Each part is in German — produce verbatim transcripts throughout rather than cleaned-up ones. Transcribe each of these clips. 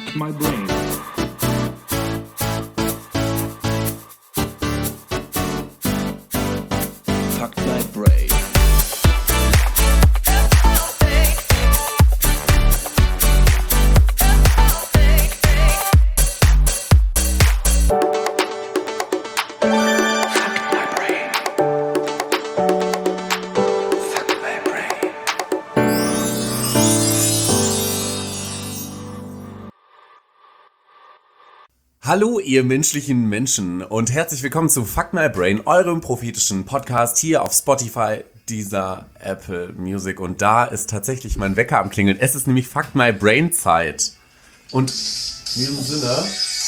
Fuck my brain. Fuck my brain. Hallo ihr menschlichen Menschen und herzlich willkommen zu Fuck My Brain, eurem prophetischen Podcast hier auf Spotify, Deezer, Apple Music, und da ist tatsächlich mein Wecker am Klingeln. Es ist nämlich Fuck My Brain Zeit und in diesem Sinne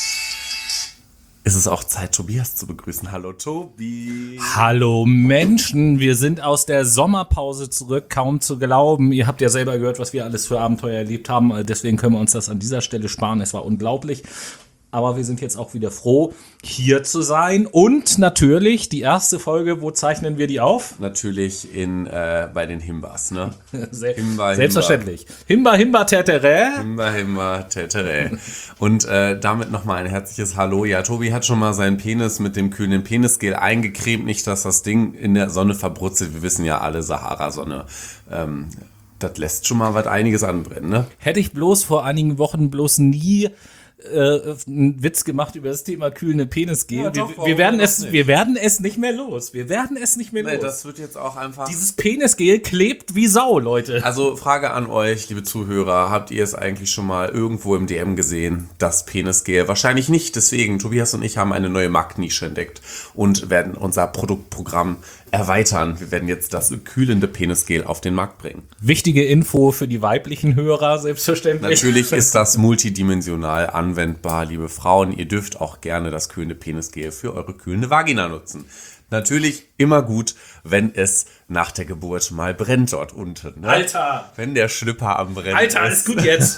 ist es auch Zeit, Tobias zu begrüßen. Hallo Tobi. Hallo Menschen, wir sind aus der Sommerpause zurück, kaum zu glauben. Ihr habt ja selber gehört, was wir alles für Abenteuer erlebt haben, deswegen können wir uns das an dieser Stelle sparen. Es war unglaublich. Aber wir sind jetzt auch wieder froh, hier zu sein. Und natürlich die erste Folge, wo zeichnen wir die auf? Natürlich in äh, bei den Himbas, ne? Se- Himba, Selbstverständlich. Himba, Himba, Tetere. Himba, Himba, Tetere. Und äh, damit nochmal ein herzliches Hallo. Ja, Tobi hat schon mal seinen Penis mit dem kühlen Penisgel eingecremt. Nicht, dass das Ding in der Sonne verbrutzelt. Wir wissen ja alle, Sahara-Sonne. Ähm, das lässt schon mal was einiges anbrennen, ne? Hätte ich bloß vor einigen Wochen bloß nie Äh, einen Witz gemacht über das Thema kühlende Penisgel. Ja, doch, wir, warum wir, werden doch es, nicht? wir werden es nicht mehr los. Wir werden es nicht mehr Nee, los. das wird jetzt auch einfach... Dieses Penisgel klebt wie Sau, Leute. Also Frage an euch, liebe Zuhörer, habt ihr es eigentlich schon mal irgendwo im D M gesehen, das Penisgel? Wahrscheinlich nicht, deswegen, Tobias und ich haben eine neue Marktnische entdeckt und werden unser Produktprogramm erweitern. Wir werden jetzt das kühlende Penisgel auf den Markt bringen. Wichtige Info für die weiblichen Hörer, selbstverständlich. Natürlich ist das multidimensional anwendbar, liebe Frauen. Ihr dürft auch gerne das kühlende Penisgel für eure kühlende Vagina nutzen. Natürlich immer gut, wenn es nach der Geburt mal brennt dort unten. Ne? Alter! Wenn der Schlüpper am Brennen Alter, ist. ist gut jetzt.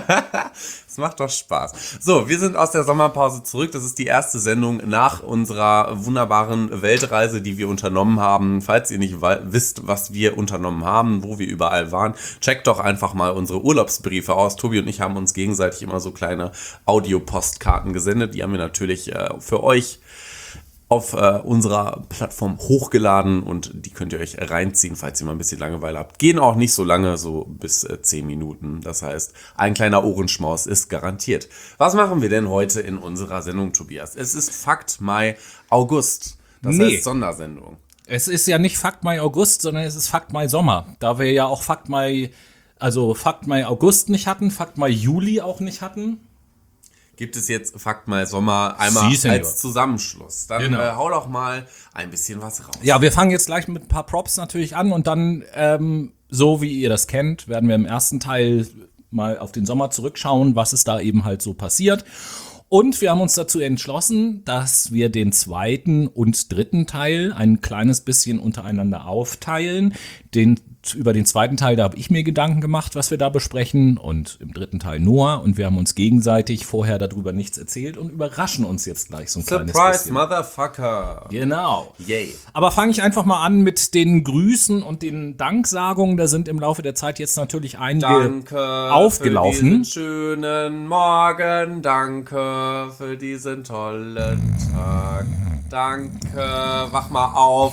Es macht doch Spaß. So, wir sind aus der Sommerpause zurück. Das ist die erste Sendung nach unserer wunderbaren Weltreise, die wir unternommen haben. Falls ihr nicht wisst, was wir unternommen haben, wo wir überall waren, checkt doch einfach mal unsere Urlaubsbriefe aus. Tobi und ich haben uns gegenseitig immer so kleine Audiopostkarten gesendet. Die haben wir natürlich äh, für euch auf äh, unserer Plattform hochgeladen und die könnt ihr euch reinziehen, falls ihr mal ein bisschen Langeweile habt. Gehen auch nicht so lange, so bis äh, zehn Minuten. Das heißt, ein kleiner Ohrenschmaus ist garantiert. Was machen wir denn heute in unserer Sendung, Tobias? Es ist Fakt Mai August. Das Nee. heißt Sondersendung. Es ist ja nicht Fakt Mai August, sondern es ist Fakt Mai Sommer. Da wir ja auch Fakt Mai, also Fakt Mai August nicht hatten, Fakt Mai Juli auch nicht hatten. Gibt es jetzt Fakt Mai Sommer einmal Sie, Senior. als Zusammenschluss. Dann Genau. äh, hau doch mal ein bisschen was raus. Ja, wir fangen jetzt gleich mit ein paar Props natürlich an und dann, ähm, so wie ihr das kennt, werden wir im ersten Teil mal auf den Sommer zurückschauen, was ist da eben halt so passiert. Und wir haben uns dazu entschlossen, dass wir den zweiten und dritten Teil ein kleines bisschen untereinander aufteilen. Den, über den zweiten Teil, da habe ich mir Gedanken gemacht, was wir da besprechen, und im dritten Teil Noah. Und wir haben uns gegenseitig vorher darüber nichts erzählt und überraschen uns jetzt gleich so ein kleines Surprise, bisschen. Motherfucker. Genau. Yay. Aber fange ich einfach mal an mit den Grüßen und den Danksagungen. Da sind im Laufe der Zeit jetzt natürlich einige Danke aufgelaufen. für diesen schönen Morgen, danke für diesen tollen Tag, danke, wach mal auf.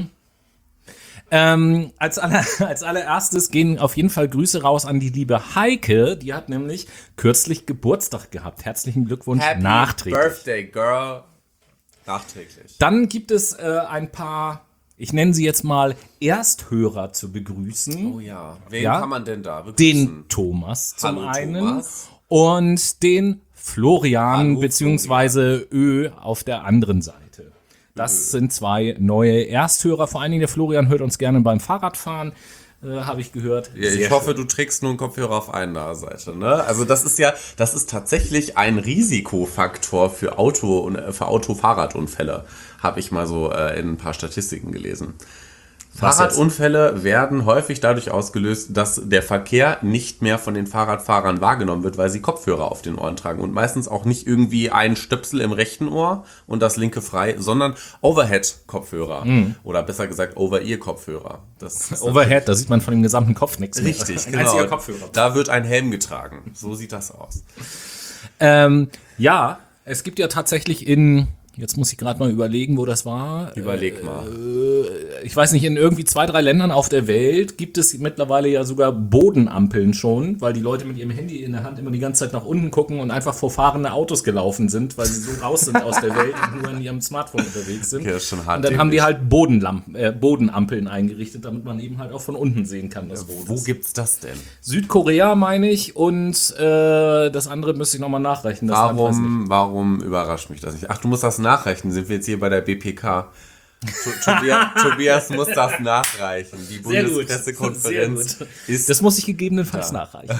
Ähm, als, aller, als allererstes gehen auf jeden Fall Grüße raus an die liebe Heike. Die hat nämlich kürzlich Geburtstag gehabt. Herzlichen Glückwunsch Happy nachträglich. Birthday, Girl. Nachträglich. Dann gibt es äh, ein paar, ich nenne sie jetzt mal Ersthörer zu begrüßen. Oh ja, wen Ja? kann man denn da begrüßen? Den Thomas zum Hallo, einen Thomas. und den Florian Hallo, beziehungsweise Ö auf der anderen Seite. Das sind zwei neue Ersthörer. Vor allen Dingen der Florian hört uns gerne beim Fahrradfahren, äh, habe ich gehört. Ja, ich Sehr hoffe, schön. du trägst nur einen Kopfhörer auf einer Seite, ne? Also das ist ja, das ist tatsächlich ein Risikofaktor für Auto und äh, für Auto-Fahrradunfälle, habe ich mal so äh, in ein paar Statistiken gelesen. Was Fahrradunfälle werden häufig dadurch ausgelöst, dass der Verkehr nicht mehr von den Fahrradfahrern wahrgenommen wird, weil sie Kopfhörer auf den Ohren tragen und meistens auch nicht irgendwie ein Stöpsel im rechten Ohr und das linke frei, sondern Overhead-Kopfhörer oder besser gesagt Over-Ear-Kopfhörer. Das ist Overhead, da sieht man von dem gesamten Kopf nichts mehr. richtig, Ein genau. einziger Kopfhörer. Da wird ein Helm getragen. So sieht das aus. Ähm, ja, es gibt ja tatsächlich in, jetzt muss ich gerade mal überlegen, wo das war. Überleg mal. Ich weiß nicht, in irgendwie zwei, drei Ländern auf der Welt gibt es mittlerweile ja sogar Bodenampeln schon, weil die Leute mit ihrem Handy in der Hand immer die ganze Zeit nach unten gucken und einfach vor fahrende Autos gelaufen sind, weil sie so raus sind aus der Welt und nur in ihrem Smartphone unterwegs sind. Okay, das ist schon hart und dann haben die dämlich. halt Bodenlampen, äh, Bodenampeln eingerichtet, damit man eben halt auch von unten sehen kann, das Rot Wo ist. gibt's das denn? Südkorea meine ich und äh, das andere müsste ich nochmal nachrechnen. Das Land weiß ich nicht. Warum, warum überrascht mich das nicht? Ach, du musst das nachrechnen. Sind wir jetzt hier bei der B P K? To- Tobias, Tobias muss das nachreichen. Die Sehr gut. Bundespressekonferenz Sehr gut. ist Das muss ich gegebenenfalls Ja. nachreichen.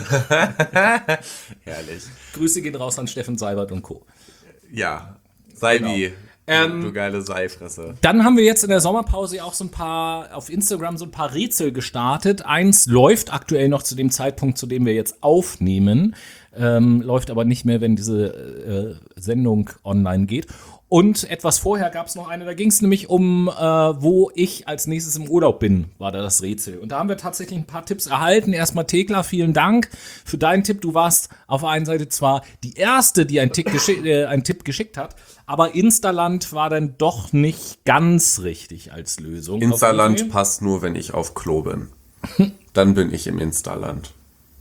herrlich. Grüße gehen raus an Steffen Seibert und Co. Ja, Seibi, Ähm, du geile Seifresse. Dann haben wir jetzt in der Sommerpause auch so ein paar, auf Instagram so ein paar Rätsel gestartet. Eins läuft aktuell noch zu dem Zeitpunkt, zu dem wir jetzt aufnehmen, ähm, läuft aber nicht mehr, wenn diese äh, Sendung online geht. Und etwas vorher gab es noch eine, da ging es nämlich um, äh, wo ich als nächstes im Urlaub bin, war da das Rätsel. Und da haben wir tatsächlich ein paar Tipps erhalten. Erstmal Thekla, vielen Dank für deinen Tipp. Du warst auf der einen Seite zwar die Erste, die einen, Tick geschick, äh, einen Tipp geschickt hat, aber Instaland war dann doch nicht ganz richtig als Lösung. Instaland passt nur, wenn ich auf Klo bin. Dann bin ich im Instaland.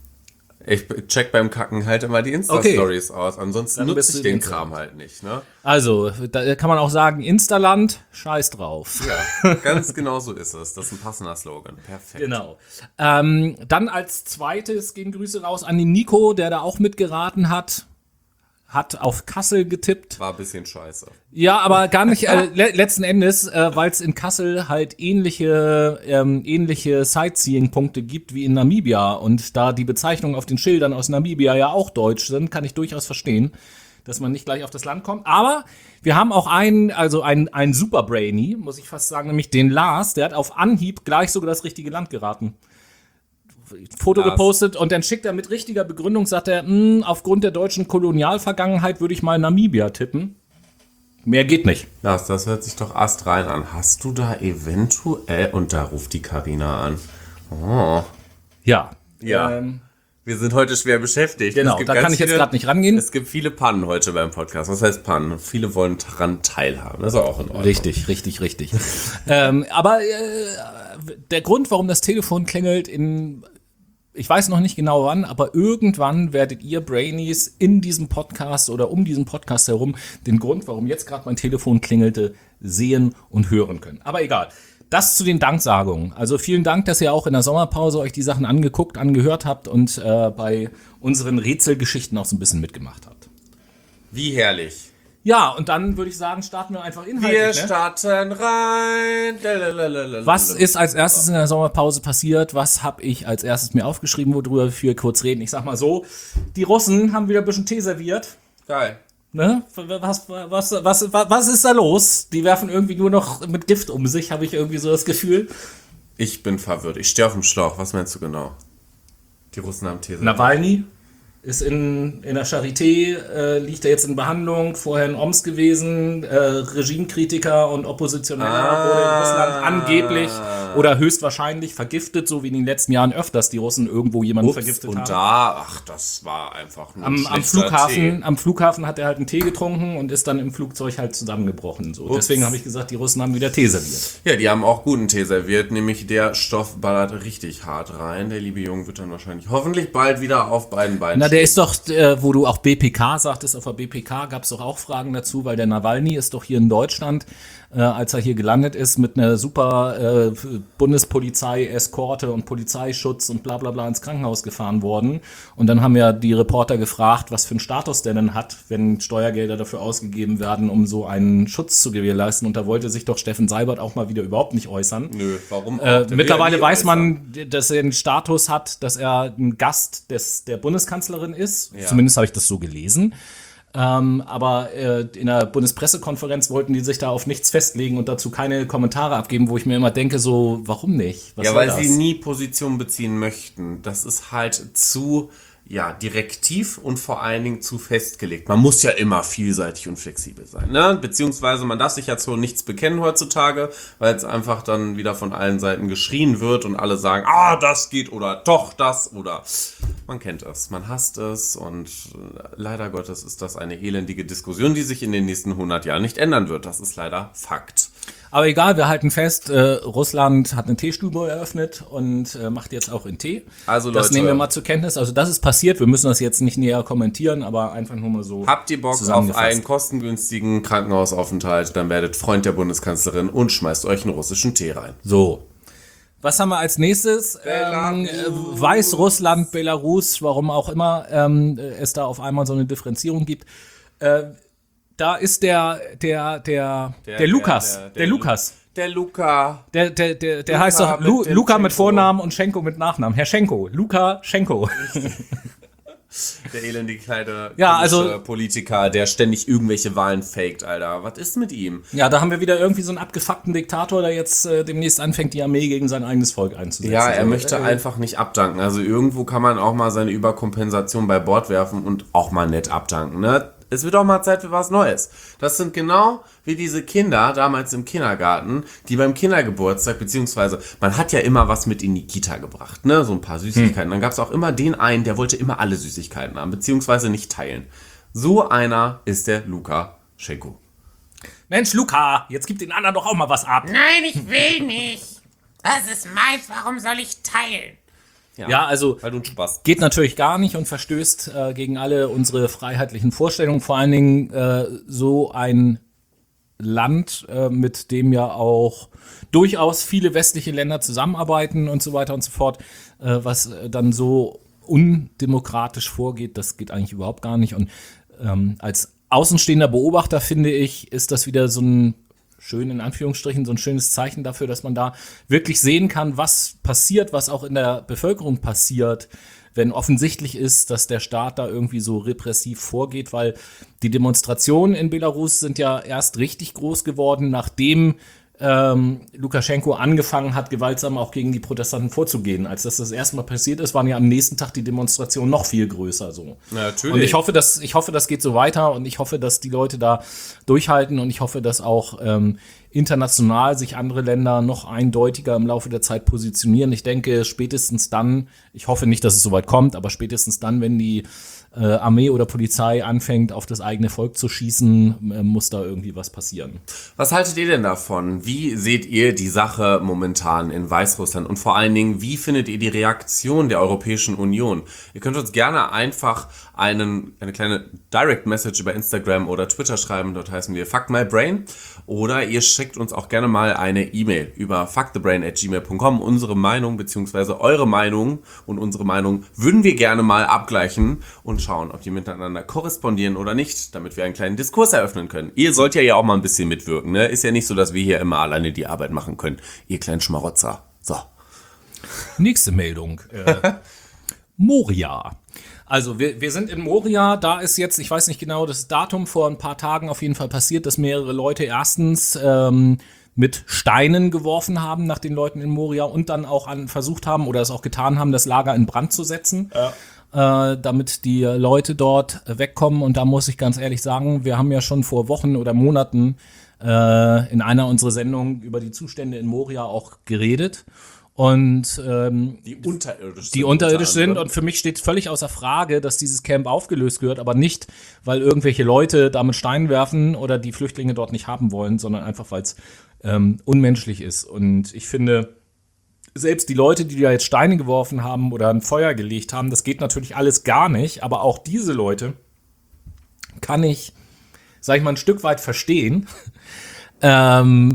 Ich check beim Kacken halt immer die Insta-Stories aus. Ansonsten Dann nutze bist ich du den Insta. Kram halt nicht. Ne? Also, da kann man auch sagen, Instaland, scheiß drauf. Ja, ganz genau so ist es. Das ist ein passender Slogan. Perfekt. Genau. Ähm, dann als zweites gehen Grüße raus an den Nico, der da auch mitgeraten hat. Hat auf Kassel getippt. War ein bisschen scheiße. Ja, aber gar nicht, äh, le letzten Endes, äh, weil es in Kassel halt ähnliche, ähm, ähnliche Sightseeing-Punkte gibt wie in Namibia. Und da die Bezeichnungen auf den Schildern aus Namibia ja auch deutsch sind, kann ich durchaus verstehen, dass man nicht gleich auf das Land kommt. Aber wir haben auch einen, also einen, einen Superbrainy, muss ich fast sagen, nämlich den Lars, der hat auf Anhieb gleich sogar das richtige Land geraten. Foto Lars. gepostet und dann schickt er mit richtiger Begründung, sagt er, "Mh, aufgrund der deutschen Kolonialvergangenheit würde ich mal Namibia tippen. Mehr geht nicht. Lars, das hört sich doch astrein an. Hast du da eventuell... Und da ruft die Karina an. Oh. Ja. Ja. Ähm, Wir sind heute schwer beschäftigt. Genau, Es gibt da ganz kann ich jetzt viele- grad nicht rangehen. Es gibt viele Pannen heute beim Podcast. Was heißt Pannen? Viele wollen daran teilhaben. Das ist auch in Ordnung. richtig, richtig, richtig. ähm, aber äh, der Grund, warum das Telefon klingelt in... Ich weiß noch nicht genau wann, aber irgendwann werdet ihr Brainies in diesem Podcast oder um diesen Podcast herum den Grund, warum jetzt gerade mein Telefon klingelte, sehen und hören können. Aber egal. Das zu den Danksagungen. Also vielen Dank, dass ihr auch in der Sommerpause euch die Sachen angeguckt, angehört habt und äh, bei unseren Rätselgeschichten auch so ein bisschen mitgemacht habt. Wie herrlich. Ja, und dann würde ich sagen, starten wir einfach Wir inhaltlich. Ne? starten rein. Lalalala. Was ist als erstes in der Sommerpause passiert? Was habe ich als erstes mir aufgeschrieben, worüber wir kurz reden? Ich sag mal so, die Russen haben wieder ein bisschen Tee serviert. Geil. Ne? Was, was, was, was, was ist da los? Die werfen irgendwie nur noch mit Gift um sich, habe ich irgendwie so das Gefühl. Ich bin verwirrt. Ich stehe auf dem Schlauch. Was meinst du genau? Die Russen haben These. Nawalny ist in, in der Charité, äh, liegt er jetzt in Behandlung, vorher in Oms gewesen, äh, Regimekritiker und Oppositioneller Ah. wurde in Russland angeblich oder höchstwahrscheinlich vergiftet, so wie in den letzten Jahren öfters die Russen irgendwo jemanden Ups, vergiftet und haben. da, ach, das war einfach nur ein Am, am, schlechter Flughafen, Tee. am Flughafen hat er halt einen Tee getrunken und ist dann im Flugzeug halt zusammengebrochen. So. Deswegen habe ich gesagt, die Russen haben wieder Tee serviert. Ja, die haben auch guten Tee serviert, nämlich der Stoff ballert richtig hart rein. Der liebe Junge wird dann wahrscheinlich hoffentlich bald wieder auf beiden Beinen Na, der ist doch, äh, wo du auch B P K sagtest, auf der B P K gab es doch auch Fragen dazu, weil der Nawalny ist doch hier in Deutschland, äh, als er hier gelandet ist, mit einer super äh, Bundespolizei-Eskorte und Polizeischutz und bla bla bla ins Krankenhaus gefahren worden. Und dann haben ja die Reporter gefragt, was für einen Status der denn hat, wenn Steuergelder dafür ausgegeben werden, um so einen Schutz zu gewährleisten. Und da wollte sich doch Steffen Seibert auch mal wieder überhaupt nicht äußern. Nö, warum auch? Äh, Der mittlerweile will ja nie weiß man, dass er den Status hat, dass er ein Gast des, der Bundeskanzlerin ist. Ja. Zumindest habe ich das so gelesen. Ähm, aber äh, in der Bundespressekonferenz wollten die sich da auf nichts festlegen und dazu keine Kommentare abgeben, wo ich mir immer denke, so, warum nicht? Was Ja, soll weil das? sie nie Position beziehen möchten. Das ist halt zu ja, direktiv und vor allen Dingen zu festgelegt. Man muss ja immer vielseitig und flexibel sein, ne? Beziehungsweise man darf sich ja zu nichts bekennen heutzutage, weil es einfach dann wieder von allen Seiten geschrien wird und alle sagen, ah, das geht oder doch das oder man kennt es, man hasst es und leider Gottes ist das eine elendige Diskussion, die sich in den nächsten hundert Jahren nicht ändern wird. Das ist leider Fakt. Aber egal, wir halten fest, äh, Russland hat eine Teestube eröffnet und äh, macht jetzt auch in Tee. Also das Leute, nehmen wir mal zur Kenntnis. Also das ist passiert. Wir müssen das jetzt nicht näher kommentieren, aber einfach nur mal so. Habt ihr Bock auf einen kostengünstigen Krankenhausaufenthalt, dann werdet Freund der Bundeskanzlerin und schmeißt euch einen russischen Tee rein. So. Was haben wir als nächstes? Ähm, äh, Weißrussland, Belarus, warum auch immer ähm, es da auf einmal so eine Differenzierung gibt. Äh, Da ist der, der, der, der, der Lukas, der, der, der Lukas. Der Luca. Der, der, der, der heißt doch Lu, mit Luca mit Vornamen und Schenko mit Nachnamen. Herr Schenko. Luka Schenko. Der elendige kleine ja, also, Politiker, der ständig irgendwelche Wahlen faked, Alter. Was ist mit ihm? Ja, da haben wir wieder irgendwie so einen abgefuckten Diktator, der jetzt äh, demnächst anfängt, die Armee gegen sein eigenes Volk einzusetzen. Ja, er so, möchte äh, einfach nicht abdanken. Also irgendwo kann man auch mal seine Überkompensation bei Bord werfen und auch mal nett abdanken, ne? Es wird auch mal Zeit für was Neues. Das sind genau wie diese Kinder damals im Kindergarten, die beim Kindergeburtstag, beziehungsweise man hat ja immer was mit in die Kita gebracht, ne, so ein paar Süßigkeiten. Hm. Dann gab es auch immer den einen, der wollte immer alle Süßigkeiten haben, beziehungsweise nicht teilen. So einer ist der Luka Schenko. Mensch, Luca, jetzt gib den anderen doch auch mal was ab. Nein, ich will nicht. Das ist meins, warum soll ich teilen? Ja, ja, also weil du Spaß. Geht natürlich gar nicht und verstößt äh, gegen alle unsere freiheitlichen Vorstellungen. Vor allen Dingen äh, so ein Land, äh, mit dem ja auch durchaus viele westliche Länder zusammenarbeiten und so weiter und so fort, äh, was äh, dann so undemokratisch vorgeht, das geht eigentlich überhaupt gar nicht. Und ähm, als außenstehender Beobachter, finde ich, ist das wieder so ein schön in Anführungsstrichen, so ein schönes Zeichen dafür, dass man da wirklich sehen kann, was passiert, was auch in der Bevölkerung passiert, wenn offensichtlich ist, dass der Staat da irgendwie so repressiv vorgeht, weil die Demonstrationen in Belarus sind ja erst richtig groß geworden, nachdem ähm, Lukaschenko angefangen hat, gewaltsam auch gegen die Protestanten vorzugehen. Als das das erste Mal passiert ist, waren ja am nächsten Tag die Demonstrationen noch viel größer. So. Ja, natürlich. Und ich hoffe, dass, ich hoffe, das geht so weiter und ich hoffe, dass die Leute da durchhalten und ich hoffe, dass auch ähm, international sich andere Länder noch eindeutiger im Laufe der Zeit positionieren. Ich denke, spätestens dann, ich hoffe nicht, dass es so weit kommt, aber spätestens dann, wenn die äh, Armee oder Polizei anfängt, auf das eigene Volk zu schießen, äh, muss da irgendwie was passieren. Was haltet ihr denn davon? Wie seht ihr die Sache momentan in Weißrussland? Und vor allen Dingen, wie findet ihr die Reaktion der Europäischen Union? Ihr könnt uns gerne einfach einen, eine kleine Direct Message über Instagram oder Twitter schreiben. Dort heißen wir Fuck My Brain. Oder ihr schickt uns auch gerne mal eine E-Mail über fuckthebrain at gmail dot com. Unsere Meinung bzw. eure Meinung und unsere Meinung würden wir gerne mal abgleichen und schauen, ob die miteinander korrespondieren oder nicht, damit wir einen kleinen Diskurs eröffnen können. Ihr sollt ja ja auch mal ein bisschen mitwirken, ne? Ist ja nicht so, dass wir hier immer alleine die Arbeit machen können. Ihr kleinen Schmarotzer. So. Nächste Meldung. Äh, Moria. Also wir, wir sind in Moria, da ist jetzt, ich weiß nicht genau das Datum, vor ein paar Tagen auf jeden Fall passiert, dass mehrere Leute erstens ähm, mit Steinen geworfen haben nach den Leuten in Moria und dann auch an, versucht haben oder es auch getan haben, das Lager in Brand zu setzen, ja. äh, damit die Leute dort wegkommen. Und da muss ich ganz ehrlich sagen, wir haben ja schon vor Wochen oder Monaten äh, in einer unserer Sendungen über die Zustände in Moria auch geredet. Und ähm, die unterirdisch sind. Die unterirdisch sind und für mich steht völlig außer Frage, dass dieses Camp aufgelöst wird, aber nicht, weil irgendwelche Leute damit Steine werfen oder die Flüchtlinge dort nicht haben wollen, sondern einfach, weil es ähm, unmenschlich ist. Und ich finde, selbst die Leute, die da jetzt Steine geworfen haben oder ein Feuer gelegt haben, das geht natürlich alles gar nicht, aber auch diese Leute kann ich, sag ich mal, ein Stück weit verstehen. ähm,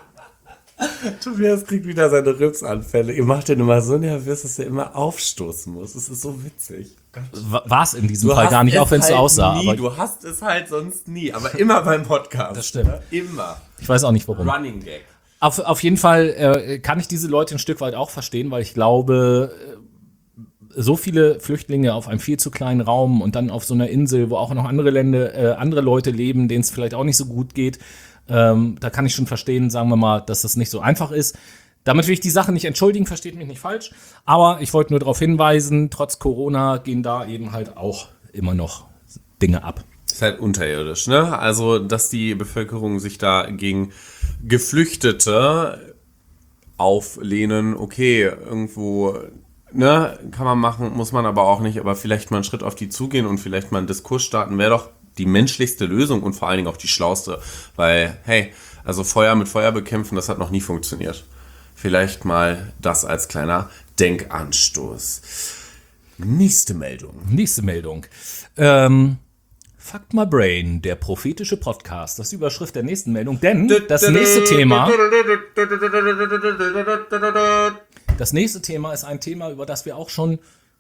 Tobias kriegt wieder seine Rülpsanfälle. Ihr macht den immer so nervös, dass er immer aufstoßen muss. Das ist so witzig. War es in diesem du Fall gar nicht, auch wenn es so aussah. Nie, aber du hast es halt sonst nie, aber immer beim Podcast. Das stimmt. Immer. Ich weiß auch nicht, warum. Running Gag. Auf, auf jeden Fall äh, kann ich diese Leute ein Stück weit auch verstehen, weil ich glaube, so viele Flüchtlinge auf einem viel zu kleinen Raum und dann auf so einer Insel, wo auch noch andere Länder, äh, andere Leute leben, denen es vielleicht auch nicht so gut geht, Ähm, da kann ich schon verstehen, sagen wir mal, dass das nicht so einfach ist. Damit will ich die Sache nicht entschuldigen, versteht mich nicht falsch. Aber ich wollte nur darauf hinweisen, trotz Corona gehen da eben halt auch immer noch Dinge ab. Ist halt unterirdisch, ne? Also, dass die Bevölkerung sich da gegen Geflüchtete auflehnen, okay, irgendwo, ne, kann man machen, muss man aber auch nicht, aber vielleicht mal einen Schritt auf die zugehen und vielleicht mal einen Diskurs starten, wäre doch die menschlichste Lösung und vor allen Dingen auch die schlauste, weil, hey, also Feuer mit Feuer bekämpfen, das hat noch nie funktioniert. Vielleicht mal das als kleiner Denkanstoß. Nächste Meldung. Nächste Meldung. Ähm, Fuck My Brain, der prophetische Podcast. Das ist die Überschrift der nächsten Meldung, denn das nächste Thema, das nächste Thema ist ein Thema, über das wir auch schon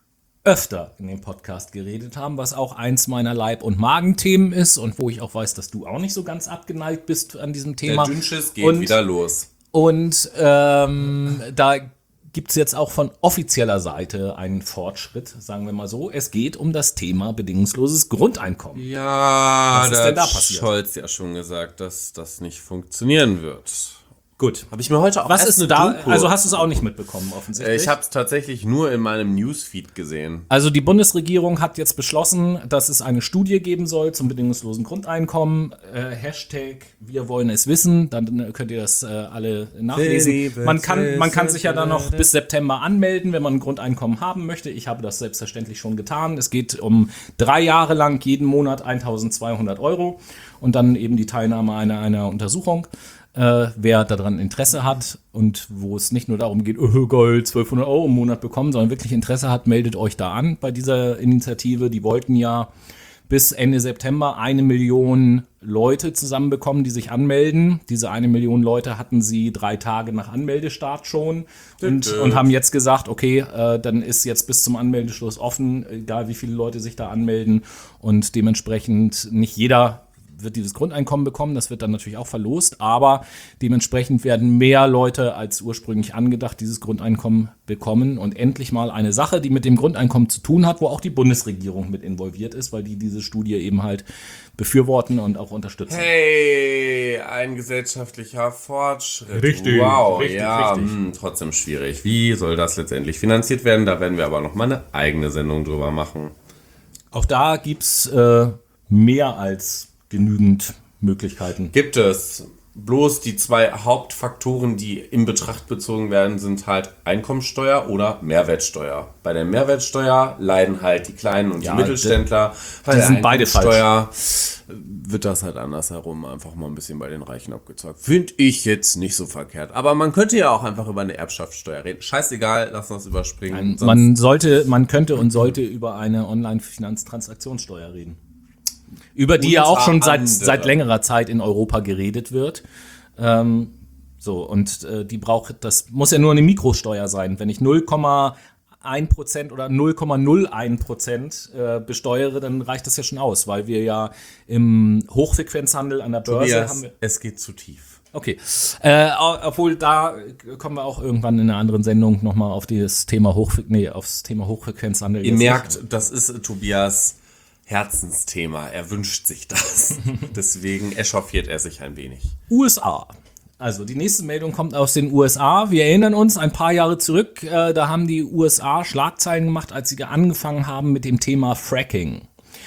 öfter in dem Podcast geredet haben, was auch eins meiner Leib- und Magenthemen ist und wo ich auch weiß, dass du auch nicht so ganz abgeneigt bist an diesem Thema. Der Dünnschiss geht und, wieder los. Und ähm, da gibt es jetzt auch von offizieller Seite einen Fortschritt, sagen wir mal so. Es geht um das Thema bedingungsloses Grundeinkommen. Ja, Was ist da denn da hat passiert? Scholz ja schon gesagt, dass das nicht funktionieren wird. Gut. Habe ich mir heute auch Was erst ist eine da? Doku- Also hast du es auch nicht mitbekommen, offensichtlich. Äh, Ich habe es tatsächlich nur in meinem Newsfeed gesehen. Also die Bundesregierung hat jetzt beschlossen, dass es eine Studie geben soll zum bedingungslosen Grundeinkommen. Äh, Hashtag wir wollen es wissen. Dann könnt ihr das äh, alle nachlesen. Man kann, man kann sich ja dann noch bis September anmelden, wenn man ein Grundeinkommen haben möchte. Ich habe das selbstverständlich schon getan. Es geht um drei Jahre lang jeden Monat eintausendzweihundert Euro und dann eben die Teilnahme einer, einer Untersuchung. Äh, wer daran Interesse hat und wo es nicht nur darum geht, oh geil, zwölfhundert Euro im Monat bekommen, sondern wirklich Interesse hat, meldet euch da an bei dieser Initiative. Die wollten ja bis Ende September eine Million Leute zusammenbekommen, die sich anmelden. Diese eine Million Leute hatten sie drei Tage nach Anmeldestart schon und, und haben jetzt gesagt, okay, äh, dann ist jetzt bis zum Anmeldeschluss offen, egal wie viele Leute sich da anmelden und dementsprechend nicht jeder wird dieses Grundeinkommen bekommen, das wird dann natürlich auch verlost, aber dementsprechend werden mehr Leute als ursprünglich angedacht dieses Grundeinkommen bekommen und endlich mal eine Sache, die mit dem Grundeinkommen zu tun hat, wo auch die Bundesregierung mit involviert ist, weil die diese Studie eben halt befürworten und auch unterstützen. Hey, ein gesellschaftlicher Fortschritt. Richtig, Wow, richtig, ja, richtig. Mh, trotzdem schwierig. Wie soll das letztendlich finanziert werden? Da werden wir aber noch mal eine eigene Sendung drüber machen. Auch da gibt es äh, mehr als genügend Möglichkeiten. Gibt es. Bloß die zwei Hauptfaktoren, die in Betracht bezogen werden, sind halt Einkommensteuer oder Mehrwertsteuer. Bei der Mehrwertsteuer leiden halt die Kleinen und Ja, die Mittelständler. Bei die der sind beide Einkommensteuer wird das halt andersherum einfach mal ein bisschen bei den Reichen abgezockt. Finde ich jetzt nicht so verkehrt. Aber man könnte ja auch einfach über eine Erbschaftssteuer reden. Scheißegal, lass uns überspringen. Sonst- Man sollte, man könnte und sollte über eine Online-Finanztransaktionssteuer reden. Über die ja Unter auch schon seit, anderem. seit längerer Zeit in Europa geredet wird. Ähm, so, und äh, die braucht, das muss ja nur eine Mikrosteuer sein. Wenn ich null Komma eins Prozent oder null Komma null eins Prozent äh, besteuere, dann reicht das ja schon aus, weil wir ja im Hochfrequenzhandel an der Börse Tobias, haben wir. es geht zu tief. Okay, äh, obwohl da kommen wir auch irgendwann in einer anderen Sendung nochmal auf das Thema Hochfre- nee, aufs Thema Hochfrequenzhandel. Ihr jetzt merkt, nicht. das ist Tobias Herzensthema. Er wünscht sich das. Deswegen echauffiert er sich ein wenig. U S A. Also die nächste Meldung kommt aus den U S A. Wir erinnern uns ein paar Jahre zurück, äh, da haben die U S A Schlagzeilen gemacht, als sie angefangen haben mit dem Thema Fracking.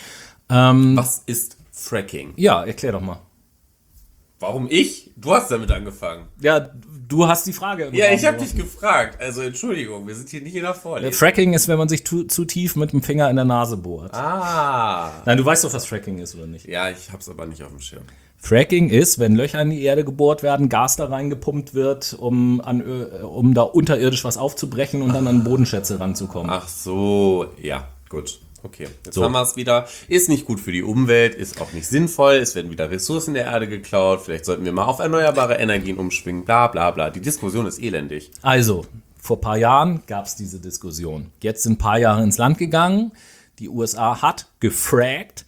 Was ist Fracking? Ja, erklär doch mal. Warum ich? Du hast damit angefangen. Ja, du hast die Frage. im Ja, Raum ich habe dich geworfen. gefragt. Also Entschuldigung, wir sind hier nicht in der Vorlesung. Fracking ist, wenn man sich zu, zu tief mit dem Finger in der Nase bohrt. Ah. Nein, du weißt doch, was Fracking ist, oder nicht? Ja, ich hab's aber nicht auf dem Schirm. Fracking ist, wenn Löcher in die Erde gebohrt werden, Gas da reingepumpt wird, um, an, Ö- um da unterirdisch was aufzubrechen und dann an Bodenschätze ranzukommen. Ach so, ja, gut. Okay, jetzt So. haben wir es wieder. Ist nicht gut für die Umwelt, ist auch nicht sinnvoll. Es werden wieder Ressourcen der Erde geklaut. Vielleicht sollten wir mal auf erneuerbare Energien umschwingen. Bla bla bla. Die Diskussion ist elendig. Also, vor ein paar Jahren gab es diese Diskussion. Jetzt sind ein paar Jahre ins Land gegangen. Die U S A hat gefragt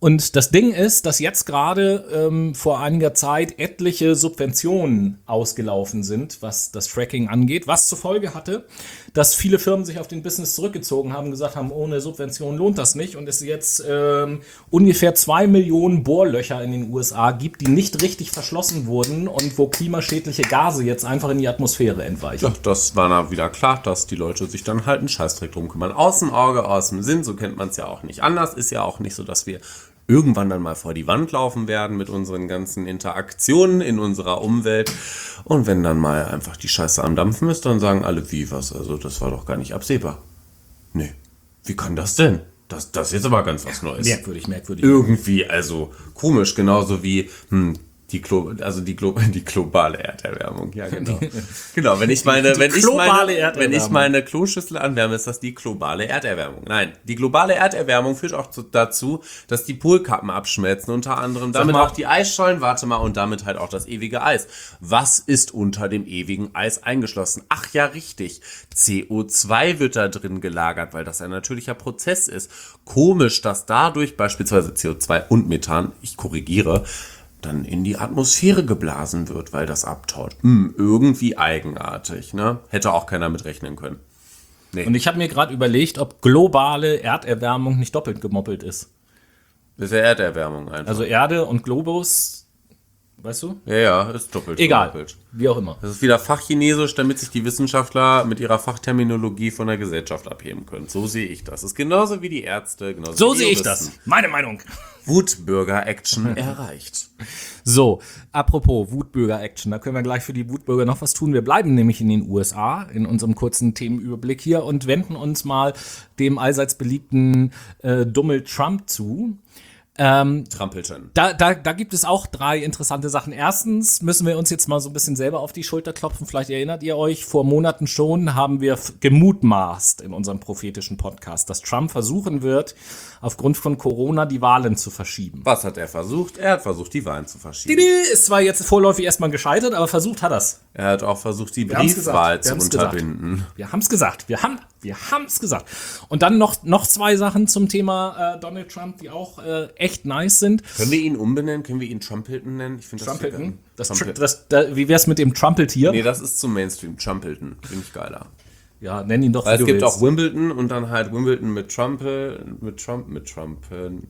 Und das Ding ist, dass jetzt gerade ähm, vor einiger Zeit etliche Subventionen ausgelaufen sind, was das Fracking angeht, was zur Folge hatte, dass viele Firmen sich auf den Business zurückgezogen haben, gesagt haben, ohne Subvention lohnt das nicht und es jetzt ähm, ungefähr zwei Millionen Bohrlöcher in den U S A gibt, die nicht richtig verschlossen wurden und wo klimaschädliche Gase jetzt einfach in die Atmosphäre entweichen. Ja, das war dann wieder klar, dass die Leute sich dann halt einen Scheißdreck drum kümmern. Aus dem Auge, aus dem Sinn, so kennt man es ja auch nicht anders. Ist ja auch nicht so, dass wir irgendwann dann mal vor die Wand laufen werden mit unseren ganzen Interaktionen in unserer Umwelt. Und wenn dann mal einfach die Scheiße am Dampfen ist, dann sagen alle, wie, was? Also das war doch gar nicht absehbar. Nee, wie kann das denn? Das, das ist jetzt aber ganz was Neues. Merkwürdig, merkwürdig. Irgendwie, also komisch, genauso wie hm, die, Glo- also die, Glo- die globale Erderwärmung. Ja, genau. Genau, wenn ich meine, Die wenn ich globale meine, Erderwärmung. wenn ich meine Kloschüssel anwärme, ist das die globale Erderwärmung. Nein, die globale Erderwärmung führt auch zu, dazu, dass die Polkappen abschmelzen, unter anderem damit mal- auch die Eisschollen, warte mal, und damit halt auch das ewige Eis. Was ist unter dem ewigen Eis eingeschlossen? Ach ja, richtig. C O zwei wird da drin gelagert, weil das ein natürlicher Prozess ist. Komisch, dass dadurch beispielsweise C O zwei und Methan, ich korrigiere, dann in die Atmosphäre geblasen wird, weil das abtaut. Hm, irgendwie eigenartig, ne? Hätte auch keiner mit rechnen können. Und ich habe mir gerade überlegt, ob globale Erderwärmung nicht doppelt gemoppelt ist. Das ist ja Erderwärmung einfach. Also Erde und Globus, weißt du? ja, ja, ist doppelt. Egal, Doppelt. wie auch immer. Das ist wieder Fachchinesisch, damit sich die Wissenschaftler mit ihrer Fachterminologie von der Gesellschaft abheben können. So sehe ich das. Das ist genauso wie die Ärzte, genauso So wie die sehe ich Juristen. das. Meine Meinung. Wutbürger-Action erreicht. So, apropos Wutbürger-Action, da können wir gleich für die Wutbürger noch was tun. Wir bleiben nämlich in den U S A in unserem kurzen Themenüberblick hier und wenden uns mal dem allseits beliebten äh, Donald Trump zu. Ähm, Trampelten. Da, da, da gibt es auch drei interessante Sachen. Erstens müssen wir uns jetzt mal so ein bisschen selber auf die Schulter klopfen. Vielleicht erinnert ihr euch, vor Monaten schon haben wir f- gemutmaßt in unserem prophetischen Podcast, dass Trump versuchen wird, aufgrund von Corona die Wahlen zu verschieben. Was hat er versucht? Er hat versucht, die Wahlen zu verschieben. Didi, ist zwar jetzt vorläufig erstmal gescheitert, aber versucht hat er's. Er hat auch versucht, die haben's Briefwahl gesagt. Wir zu haben's gesagt. unterbinden. Wir haben's gesagt. Wir haben wir haben's gesagt. Und dann noch, noch zwei Sachen zum Thema äh, Donald Trump, die auch äh, echt nice sind. Können wir ihn umbenennen? Können wir ihn Trumpelton nennen? Ich finde das Trumpelton. viel Das, Trumpel- Tr- das, da, wie wär's mit dem Trumpeltier? Nee, das ist zum Mainstream. Trumpelton. Finde ich geiler. Ja, nenn ihn doch, Weil wie es du gibt willst. auch Wimbledon und dann halt Wimbledon mit Trumpel, mit Trump, mit Trumpen.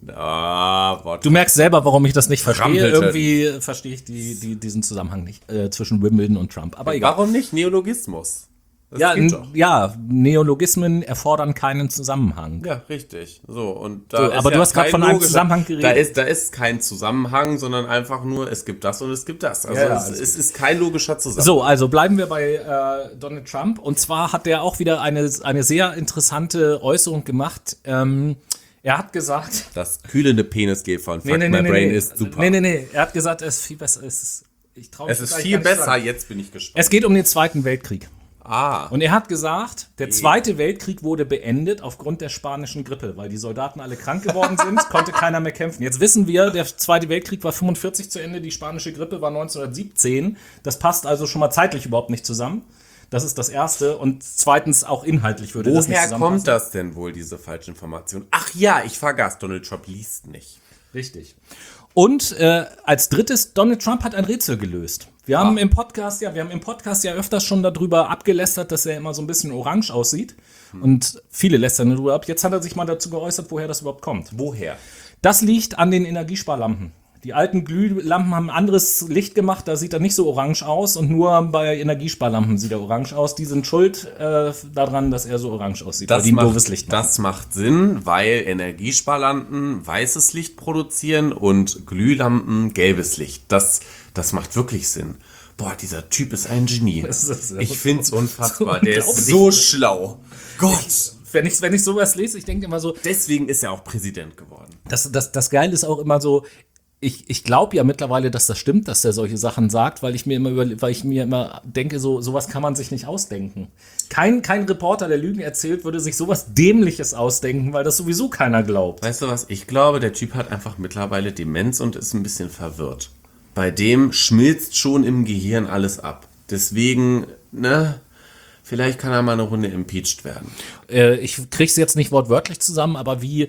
Ah, Wort. Du merkst selber, warum ich das nicht verstehe. Trampelten. Irgendwie verstehe ich die, die, diesen Zusammenhang nicht äh, zwischen Wimbledon und Trump. Aber egal. Warum nicht? Neologismus. Das Ja, gibt's n- auch. ja, Neologismen erfordern keinen Zusammenhang. Ja, richtig. So, und da So, ist aber ja du hast grad kein von einem logischer- Zusammenhang geredet. Da ist, da ist kein Zusammenhang, sondern einfach nur, es gibt das und es gibt das. Also Ja, ja, es, alles es ist kein logischer Zusammenhang. So, also bleiben wir bei äh, Donald Trump. Und zwar hat er auch wieder eine, eine sehr interessante Äußerung gemacht. Ähm, er hat gesagt, Das kühlende Penisgel von Fuck My Brain ist super. Nee, nee, nee. Er hat gesagt, es ist viel besser. Es ist, ich trau mich Es ist gleich viel gar nicht zu besser, sagen. jetzt bin ich gespannt. Es geht um den Zweiten Weltkrieg. Ah, Und er hat gesagt, der Zweite Weltkrieg wurde beendet aufgrund der spanischen Grippe, weil die Soldaten alle krank geworden sind, konnte keiner mehr kämpfen. Jetzt wissen wir, der Zweite Weltkrieg war fünfundvierzig zu Ende, die spanische Grippe war neunzehnhundertsiebzehn. Das passt also schon mal zeitlich überhaupt nicht zusammen. Das ist das Erste. Und zweitens auch inhaltlich würde das nicht woher zusammenpassen. kommt das denn wohl, diese falsche Information? Ach ja, ich vergaß, Donald Trump liest nicht. Richtig. Und äh, als drittes, Donald Trump hat ein Rätsel gelöst. Wir haben Ah. im Podcast ja, wir haben im Podcast ja öfters schon darüber abgelästert, dass er immer so ein bisschen orange aussieht. Und viele lästern darüber ab. Jetzt hat er sich mal dazu geäußert, woher das überhaupt kommt. Woher? Das liegt an den Energiesparlampen. Die alten Glühlampen haben ein anderes Licht gemacht, da sieht er nicht so orange aus und nur bei Energiesparlampen sieht er orange aus. Die sind schuld äh, daran, dass er so orange aussieht, weil Das die ein macht, doofes Licht machen. das macht Sinn, weil Energiesparlampen weißes Licht produzieren und Glühlampen gelbes Licht. Das, das macht wirklich Sinn. Boah, dieser Typ ist ein Genie. Das ist- Ich find's unfassbar. so Der ist unglaublich. so schlau. Gott. Wenn ich, wenn ich sowas lese, ich denke immer so, Deswegen ist er auch Präsident geworden. das, das, das Geile ist auch immer so, ich, ich glaube ja mittlerweile, dass das stimmt, dass der solche Sachen sagt, weil ich mir immer über, weil ich mir immer denke, so sowas kann man sich nicht ausdenken. Kein, kein Reporter, der Lügen erzählt, würde sich sowas Dämliches ausdenken, weil das sowieso keiner glaubt. Weißt du was? Ich glaube, der Typ hat einfach mittlerweile Demenz und ist ein bisschen verwirrt. Bei dem schmilzt schon im Gehirn alles ab. Deswegen, ne, vielleicht kann er mal eine Runde impeached werden. Äh, ich krieg's jetzt nicht wortwörtlich zusammen, aber wie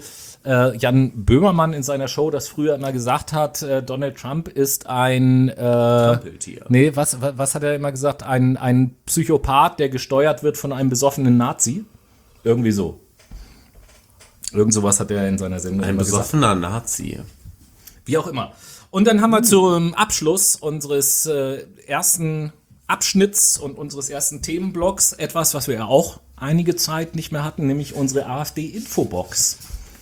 äh, Jan Böhmermann in seiner Show das früher immer gesagt hat, äh, Donald Trump ist ein äh, Trampeltier. Nee, was, was, was hat er immer gesagt? Ein, ein Psychopath, der gesteuert wird von einem besoffenen Nazi. Irgendwie so. Irgend sowas hat er in seiner Sendung Ein immer gesagt. besoffener Nazi. Wie auch immer. Und dann haben wir zum Abschluss unseres äh, ersten Abschnitts und unseres ersten Themenblocks etwas, was wir ja auch einige Zeit nicht mehr hatten, nämlich unsere AfD-Infobox.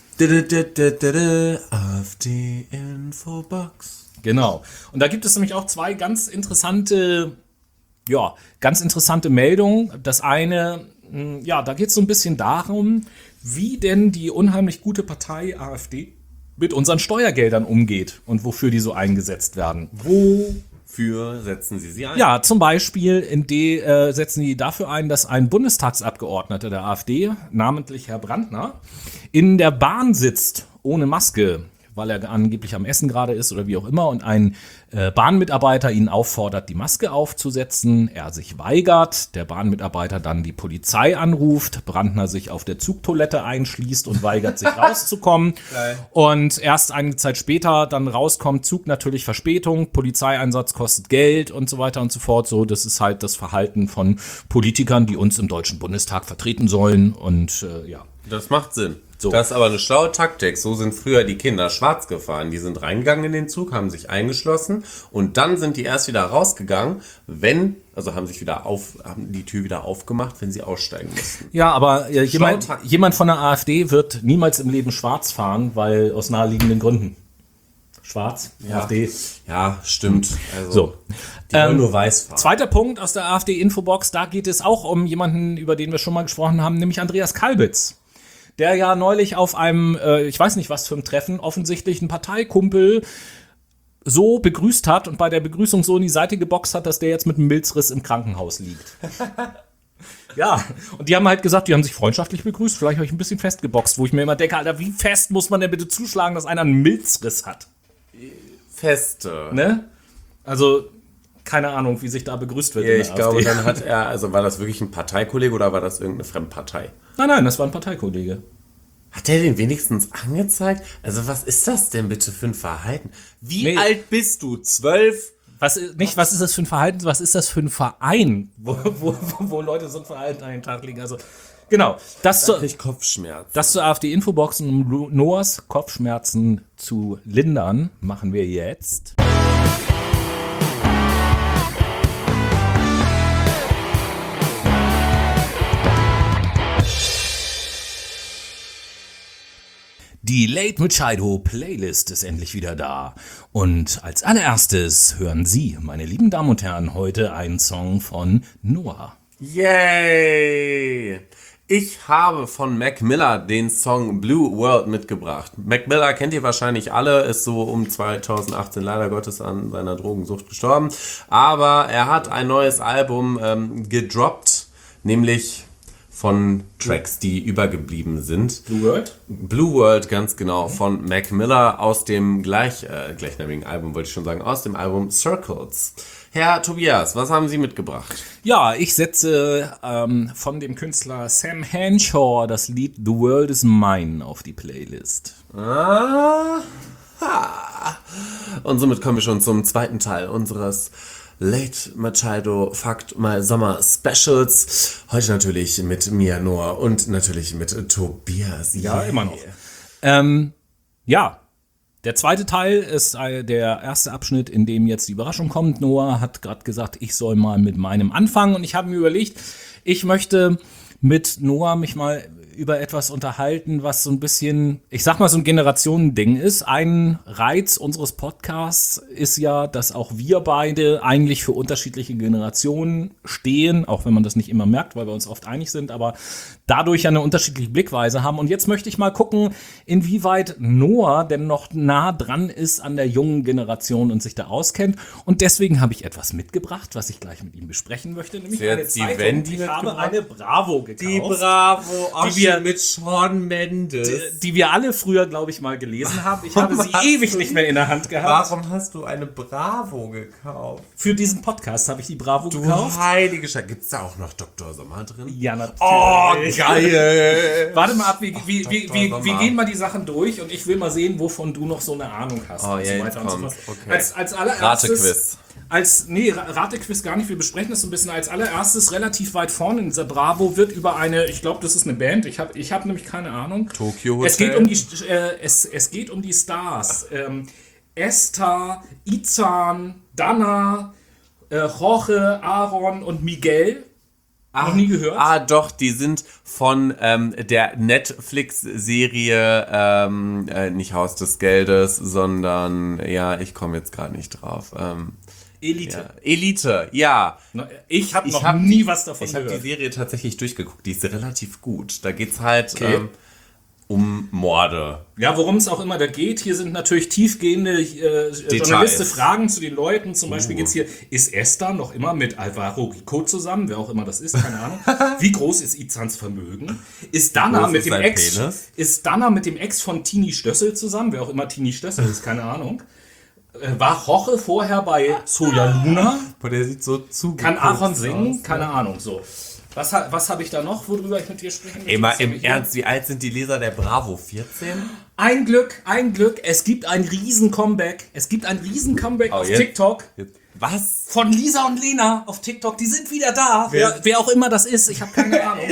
AfD-Infobox. Genau. Und da gibt es nämlich auch zwei ganz interessante, ja, ganz interessante Meldungen. Das eine, mh, ja, da geht es so ein bisschen darum, wie denn die unheimlich gute Partei AfD mit unseren Steuergeldern umgeht und wofür die so eingesetzt werden. Wofür setzen Sie sie ein? Ja, zum Beispiel in die, äh, setzen die dafür ein, dass ein Bundestagsabgeordneter der AfD, namentlich Herr Brandner, in der Bahn sitzt ohne Maske, weil er angeblich am Essen gerade ist oder wie auch immer, und ein äh, Bahnmitarbeiter ihn auffordert, die Maske aufzusetzen. Er sich weigert, der Bahnmitarbeiter dann die Polizei anruft, Brandner sich auf der Zugtoilette einschließt und weigert sich rauszukommen. Geil. Und erst einige Zeit später dann rauskommt, Zug natürlich Verspätung, Polizeieinsatz kostet Geld und so weiter und so fort. So, das ist halt das Verhalten von Politikern, die uns im Deutschen Bundestag vertreten sollen. Und äh, ja. Das macht Sinn. So. Das ist aber eine schlaue Taktik. So sind früher die Kinder schwarz gefahren. Die sind reingegangen in den Zug, haben sich eingeschlossen und dann sind die erst wieder rausgegangen, wenn, also haben sich wieder auf, haben die Tür wieder aufgemacht, wenn sie aussteigen mussten. Ja, aber äh, jemand, Schlaue Taktik. jemand von der AfD wird niemals im Leben schwarz fahren, weil aus naheliegenden Gründen. Schwarz, AfD. Ja, stimmt. Also, So. die wollen Ähm, nur weiß fahren. Zweiter Punkt aus der AfD-Infobox, da geht es auch um jemanden, über den wir schon mal gesprochen haben, nämlich Andreas Kalbitz. Der ja neulich auf einem, äh, ich weiß nicht was für ein Treffen, offensichtlich einen Parteikumpel so begrüßt hat und bei der Begrüßung so in die Seite geboxt hat, dass der jetzt mit einem Milzriss im Krankenhaus liegt. Ja, und die haben halt gesagt, die haben sich freundschaftlich begrüßt, vielleicht habe ich ein bisschen festgeboxt, wo ich mir immer denke, Alter, wie fest muss man denn bitte zuschlagen, dass einer einen Milzriss hat? Feste. Ne? Also, keine Ahnung, wie sich da begrüßt wird. Ja, in der ich glaube, AfD. dann hat er, also war das wirklich ein Parteikollege oder war das irgendeine Fremdpartei? Nein, nein, das war ein Parteikollege. Hat der den wenigstens angezeigt? Also was ist das denn bitte für ein Verhalten? Wie Nee. alt bist du? Zwölf? Was, nicht, was ist das für ein Verhalten, was ist das für ein Verein, wo, wo, wo Leute so ein Verhalten an den Tag legen? Also, genau, das, Da zu, krieg ich Kopfschmerzen. das zur AfD-Infobox, um Noahs Kopfschmerzen zu lindern, machen wir jetzt. Die Late Machado Playlist ist endlich wieder da. Und als allererstes hören Sie, meine lieben Damen und Herren, heute einen Song von Noah. Yay! Ich habe von Mac Miller den Song Blue World mitgebracht. Mac Miller kennt ihr wahrscheinlich alle, ist so um zweitausendachtzehn leider Gottes an seiner Drogensucht gestorben. Aber er hat ein neues Album ähm, gedroppt, nämlich von Tracks, die übergeblieben sind. Blue World? Blue World, ganz genau, von Mac Miller aus dem gleich, äh, gleichnamigen Album, wollte ich schon sagen, aus dem Album Circles. Herr Tobias, was haben Sie mitgebracht? Ja, ich setze ähm, von dem Künstler Sam Henshaw das Lied The World Is Mine auf die Playlist. Ah, und somit kommen wir schon zum zweiten Teil unseres Late Machado Fakt mal Sommer Specials. Heute natürlich mit mir, Noah, und natürlich mit Tobias. Ja, immer noch. Ähm, ja, der zweite Teil ist äh, der erste Abschnitt, in dem jetzt die Überraschung kommt. Noah hat gerade gesagt, ich soll mal mit meinem anfangen. Und ich habe mir überlegt, ich möchte mit Noah mich mal über etwas unterhalten, was so ein bisschen, ich sag mal, so ein Generationending ist. Ein Reiz unseres Podcasts ist ja, dass auch wir beide eigentlich für unterschiedliche Generationen stehen, auch wenn man das nicht immer merkt, weil wir uns oft einig sind, aber dadurch ja eine unterschiedliche Blickweise haben. Und jetzt möchte ich mal gucken, inwieweit Noah denn noch nah dran ist an der jungen Generation und sich da auskennt. Und deswegen habe ich etwas mitgebracht, was ich gleich mit ihm besprechen möchte, nämlich Sie hat eine die Zeitung. Wendy Ich habe mitgebracht? eine Bravo gekauft. Die Bravo, oh, Die wir wir, mit Shawn Mendes. die wir alle früher, glaube ich, mal gelesen haben. Ich habe sie Warum ewig hast du- nicht mehr in der Hand gehabt. Warum hast du eine Bravo gekauft? Für diesen Podcast habe ich die Bravo Du gekauft. heilige Scheiße. Gibt's da auch noch Doktor Sommer drin? Ja, natürlich. Oh, geil. Warte mal ab, wie, wie, wie, Doktor wie, Sommer. wir gehen mal die Sachen durch und ich will mal sehen, wovon du noch so eine Ahnung hast. Oh, und ja, so jetzt weiter und so kommt's. fort. Okay. Als, als allererstes. Ratequiz. Als, nee, Ra- Ratequiz gar nicht, wir besprechen das so ein bisschen. Als allererstes relativ weit vorne in dieser Bravo wird über eine, ich glaube, das ist eine Band, ich habe ich hab nämlich keine Ahnung. Tokyo Hotel. Es geht um die, äh, es, es geht um die Stars. Ähm, Esther, Izan, Dana, äh, Jorge, Aaron und Miguel. Noch nie gehört? Ah, doch, die sind von ähm, der Netflix-Serie, ähm, äh, nicht Haus des Geldes, sondern, ja, ich komme jetzt gerade nicht drauf. Ähm, Elite. ja. Elite, ja. Ich habe noch hab nie die- was davon Ich habe die gehört. Serie tatsächlich durchgeguckt, die ist relativ gut. Da geht's halt Okay. ähm, um Morde. Ja, worum es auch immer da geht, hier sind natürlich tiefgehende äh, Journalisten Fragen zu den Leuten. Zum Beispiel Uh. geht's hier, ist Esther noch immer mit Alvaro Rico zusammen? Wer auch immer das ist, keine Ahnung. Wie groß ist Izans Vermögen? Ist Dana groß mit ist dem sein Ex Penis? ist Dana mit dem Ex von Tini Stössel zusammen? Wer auch immer Tini Stössel ist, keine Ahnung. Äh, War Roche vorher bei Soja Luna? Boah, der sieht so zu. Kann Aaron singen? Keine Ahnung, so. Was, ha- was habe ich da noch, worüber ich mit dir sprechen möchte? Ey, mal Was hab im ich hier? Ernst, wie alt sind die Leser der Bravo? vierzehn? Ein Glück, ein Glück. Es gibt ein riesen Comeback. Es gibt ein riesen Comeback auf jetzt? TikTok Jetzt- Was? von Lisa und Lena auf TikTok. Die sind wieder da. Wer, wer auch immer das ist, ich habe keine Ahnung.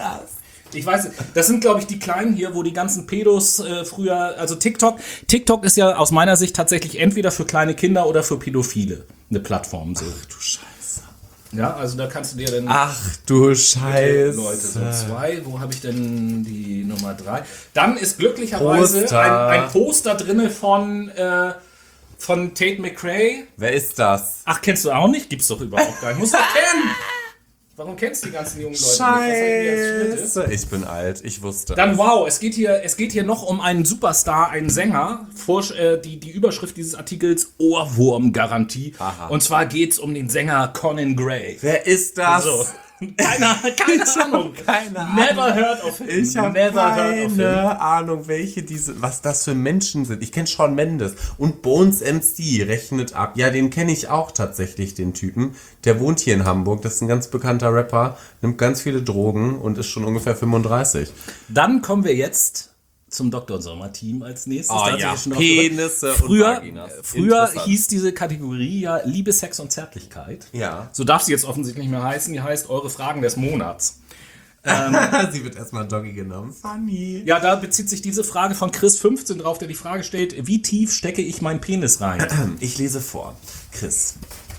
Ich weiß nicht. Das sind, glaube ich, die Kleinen hier, wo die ganzen Pedos äh, früher, also TikTok. TikTok ist ja aus meiner Sicht tatsächlich entweder für kleine Kinder oder für Pädophile eine Plattform. So. Du Scheiße. Ja, also da kannst du dir dann Ach du Scheiße. Leute, so zwei. Wo habe ich denn die Nummer drei? Dann ist glücklicherweise Poster. ein, ein Poster drinne von, äh, von Tate McRae. Wer ist das? Ach, kennst du auch nicht? Gibt's doch überhaupt gar nicht. Musst du doch kennen. Warum kennst du die ganzen jungen Leute nicht? Was hat die als Schritte? Ich bin alt, ich wusste. Dann wow, es geht hier, es geht hier noch um einen Superstar, einen Sänger. Vor, äh, die, die Überschrift dieses Artikels Ohrwurmgarantie. Aha. Und zwar geht's um den Sänger Conan Gray. Wer ist das? So. Keine, keine Ahnung. keine Ahnung. Never heard of him. Ich habe Never heard of him. keine Ahnung, welche diese, was das für Menschen sind. Ich kenne Shawn Mendes und Bones M C rechnet ab. Ja, den kenne ich auch tatsächlich, den Typen. Der wohnt hier in Hamburg. Das ist ein ganz bekannter Rapper, nimmt ganz viele Drogen und ist schon ungefähr fünfunddreißig. Dann kommen wir jetzt zum Doktor Sommer Team als nächstes. Oh Da hat sich ja, schon drauf Penisse gefreut. und früher, Vaginas. früher Interessant. hieß diese Kategorie ja Liebe, Sex und Zärtlichkeit. Ja. So darf sie jetzt offensichtlich nicht mehr heißen. Die heißt Eure Fragen des Monats. Sie wird erstmal Doggy genommen. Funny. Ja, da bezieht sich diese Frage von Chris fünfzehn drauf, der die Frage stellt, wie tief stecke ich meinen Penis rein? Ich lese vor. Chris.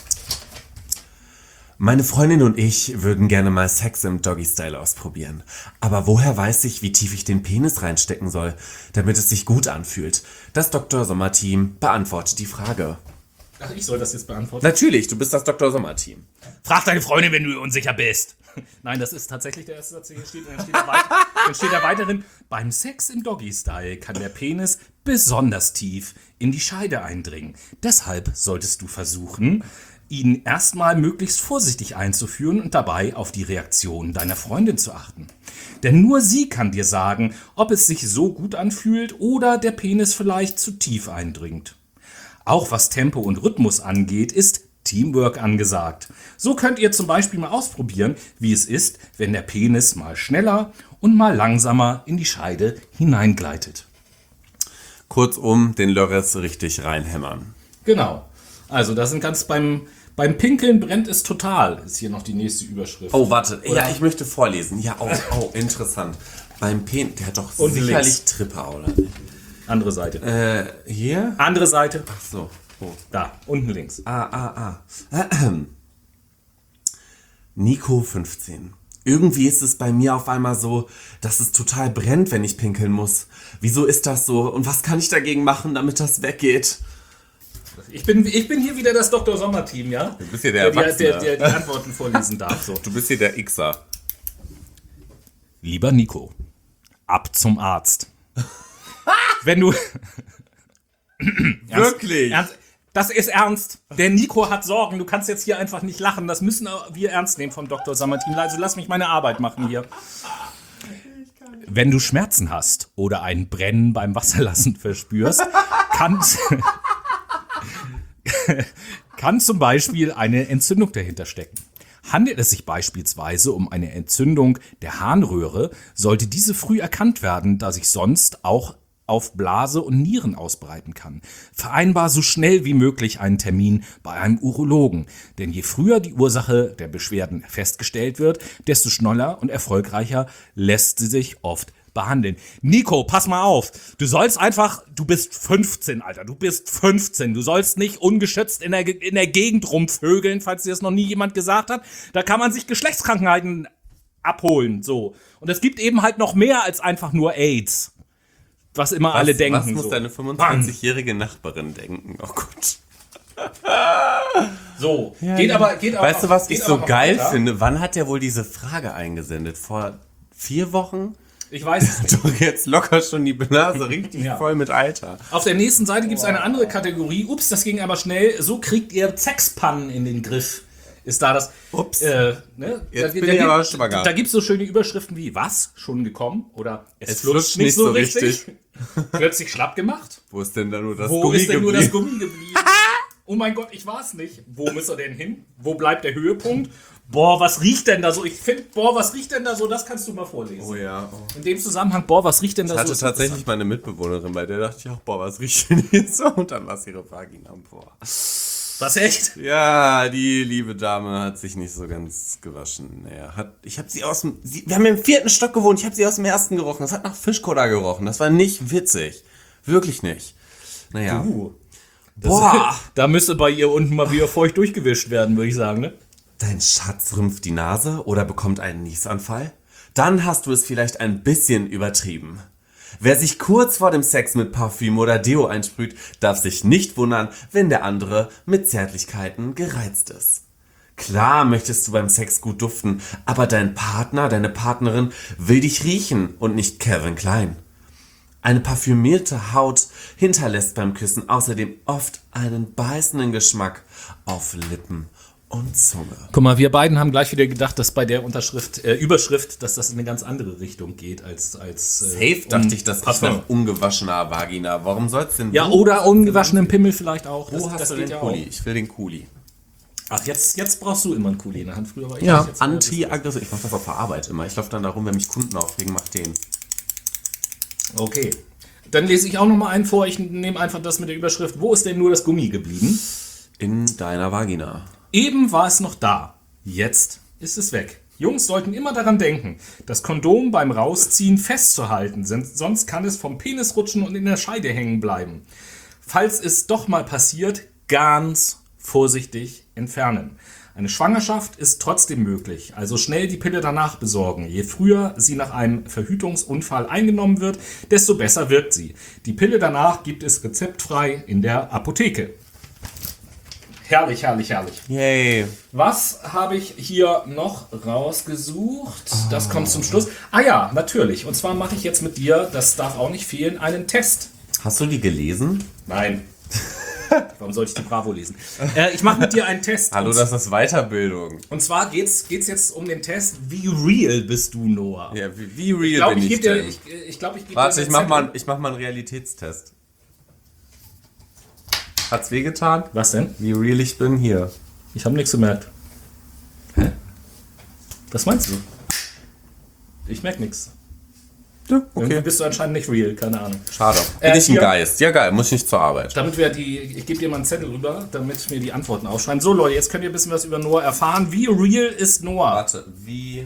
Meine Freundin und ich würden gerne mal Sex im Doggy-Style ausprobieren. Aber woher weiß ich, wie tief ich den Penis reinstecken soll, damit es sich gut anfühlt? Das Doktor Sommer-Team beantwortet die Frage. Ach, ich soll das jetzt beantworten. Natürlich, du bist das Doktor Sommer-Team. Frag deine Freundin, wenn du unsicher bist. Nein, das ist tatsächlich der erste Satz, der hier steht. Und dann steht da weit- dann steht da weiterhin, beim Sex im Doggy-Style kann der Penis besonders tief in die Scheide eindringen. Deshalb solltest du versuchen, ihn erstmal möglichst vorsichtig einzuführen und dabei auf die Reaktion deiner Freundin zu achten. Denn nur sie kann dir sagen, ob es sich so gut anfühlt oder der Penis vielleicht zu tief eindringt. Auch was Tempo und Rhythmus angeht, ist Teamwork angesagt. So könnt ihr zum Beispiel mal ausprobieren, wie es ist, wenn der Penis mal schneller und mal langsamer in die Scheide hineingleitet. Kurzum, den Lörres richtig reinhämmern. Genau. Also das sind ganz beim, beim Pinkeln brennt es total, ist hier noch die nächste Überschrift. Oh, warte. Oder- Ja, ich möchte vorlesen. Ja, oh, oh, interessant. Beim Penis, der hat doch Und sicherlich links. Tripper, oder nicht? Andere Seite. Äh, hier? Andere Seite. Ach so. Oh. Da, unten links. Ah, ah, ah. Ahem. Nico fünfzehn. Irgendwie ist es bei mir auf einmal so, dass es total brennt, wenn ich pinkeln muss. Wieso ist das so? Und was kann ich dagegen machen, damit das weggeht? Ich bin, ich bin hier wieder das Doktor Sommer-Team, ja? Du bist hier der der, der, Erwachsene. der die Antworten vorlesen darf. So. Du bist hier der Xer. Lieber Nico, ab zum Arzt. Wenn du... Wirklich? Ernst, das ist ernst. Der Nico hat Sorgen. Du kannst jetzt hier einfach nicht lachen. Das müssen wir ernst nehmen vom Doktor Sommer-Team. Also lass mich meine Arbeit machen hier. Wenn du Schmerzen hast oder ein Brennen beim Wasserlassen verspürst, kann, kann zum Beispiel eine Entzündung dahinter stecken. Handelt es sich beispielsweise um eine Entzündung der Harnröhre, sollte diese früh erkannt werden, da sich sonst auch auf Blase und Nieren ausbreiten kann. Vereinbar so schnell wie möglich einen Termin bei einem Urologen, denn je früher die Ursache der Beschwerden festgestellt wird, desto schneller und erfolgreicher lässt sie sich oft behandeln. Nico, pass mal auf. Du sollst einfach, du bist fünfzehn, Alter. Du bist fünfzehn. Du sollst nicht ungeschützt in der, in der Gegend rumvögeln, falls dir das noch nie jemand gesagt hat. Da kann man sich Geschlechtskrankheiten abholen, so. Und es gibt eben halt noch mehr als einfach nur AIDS. Was immer Was, alle denken. was muss so. deine fünfundzwanzigjährige Nachbarin denken? Oh Gott. So, geht aber, geht aber. Weißt du, was geht ich aber so noch geil weiter. finde? Wann hat der wohl diese Frage eingesendet? Vor vier Wochen? Ich weiß es nicht. Doch jetzt locker schon die Nase richtig Ja. voll mit Alter. Auf der nächsten Seite gibt es eine andere Kategorie. Ups, das ging aber schnell. So kriegt ihr Sexpannen in den Griff. Ist da das. Ups. Äh, ne? Jetzt da, bin da ich aber gibt, schwanger. Da gibt es so schöne Überschriften wie: Was? Schon gekommen? Oder es, Es flutscht, flutscht nicht so richtig. Plötzlich schlapp gemacht. Wo ist denn da nur das Wo Gummi ist denn nur geblieben? das Gummi geblieben? Oh mein Gott, ich weiß nicht. Wo muss er denn hin? Wo bleibt der Höhepunkt? Boah, was riecht denn da so? Ich finde, boah, was riecht denn da so? Das kannst du mal vorlesen. Oh ja. Oh. In dem Zusammenhang, boah, was riecht denn da Ich so? hatte Ist tatsächlich meine Mitbewohnerin, bei der dachte ich auch, boah, was riecht denn hier so? Und dann war es ihre Vagina. Boah. Was, echt? Ja, die liebe Dame hat sich nicht so ganz gewaschen. Naja, hat, ich habe sie aus dem, sie, wir haben im vierten Stock gewohnt, ich habe sie aus dem ersten gerochen. Das hat nach Fischkoda gerochen. Das war nicht witzig. Wirklich nicht. Naja. Uh. Boah. Da müsste bei ihr unten mal wieder feucht durchgewischt werden, würde ich sagen, ne? Dein Schatz rümpft die Nase oder bekommt einen Niesanfall? Dann hast du es vielleicht ein bisschen übertrieben. Wer sich kurz vor dem Sex mit Parfüm oder Deo einsprüht, darf sich nicht wundern, wenn der andere mit Zärtlichkeiten gereizt ist. Klar möchtest du beim Sex gut duften, aber dein Partner, deine Partnerin will dich riechen und nicht Calvin Klein. Eine parfümierte Haut hinterlässt beim Küssen außerdem oft einen beißenden Geschmack auf Lippen und Zunge. Guck mal, wir beiden haben gleich wieder gedacht, dass bei der Unterschrift, äh, Überschrift, dass das in eine ganz andere Richtung geht als als äh, Safe dachte um ich, das ist Parfum. nach ungewaschener Vagina. Warum soll's denn... Ja, wo- oder ungewaschenen Pimmel vielleicht auch. Wo hast du geht den ja Kuli? auch. Ich will den Kuli. Ach, jetzt, jetzt brauchst du immer einen Kuli in der Hand. Früher war ich Ja, das, jetzt- anti-aggressiv. Ich mach das auf der Arbeit immer. Ich laufe dann darum, wenn mich Kunden aufregen, mach den. Okay. Dann lese ich auch noch mal einen vor. Ich nehme einfach das mit der Überschrift: Wo ist denn nur das Gummi geblieben? In deiner Vagina. Eben war es noch da. Jetzt ist es weg. Jungs sollten immer daran denken, das Kondom beim Rausziehen festzuhalten, sonst kann es vom Penis rutschen und in der Scheide hängen bleiben. Falls es doch mal passiert, ganz vorsichtig entfernen. Eine Schwangerschaft ist trotzdem möglich, also schnell die Pille danach besorgen. Je früher sie nach einem Verhütungsunfall eingenommen wird, desto besser wirkt sie. Die Pille danach gibt es rezeptfrei in der Apotheke. Herrlich, herrlich, herrlich. Yay. Was habe ich hier noch rausgesucht? Das kommt zum Schluss. Ah ja, natürlich. Und zwar mache ich jetzt mit dir, das darf auch nicht fehlen, einen Test. Hast du die gelesen? Nein. Warum sollte ich die Bravo lesen? Äh, ich mache mit dir einen Test. Hallo, und, das ist Weiterbildung. und zwar geht's geht's jetzt um den Test, wie real bist du, Noah? Ja, wie, wie real ich glaube, bin ich ich, gebe dir, denn? ich, ich glaub, ich geb Warte, dir ich einen mach, Zettel. mal, ich mach mal einen Realitätstest. Hat's wehgetan? Was denn? Wie real ich bin? Hier. Ich habe nichts gemerkt. Hä? Was meinst du? Ich merke nichts. Ja, Irgendwie okay. bist du anscheinend nicht real, keine Ahnung. Schade. Bin Äh, ich ein hier. Geist? Ja, geil. Muss ich nicht zur Arbeit. Damit wir die, ich gebe dir mal einen Zettel rüber, damit wir die Antworten aufschreiben. So Leute, jetzt könnt ihr ein bisschen was über Noah erfahren. Wie real ist Noah? Warte, wie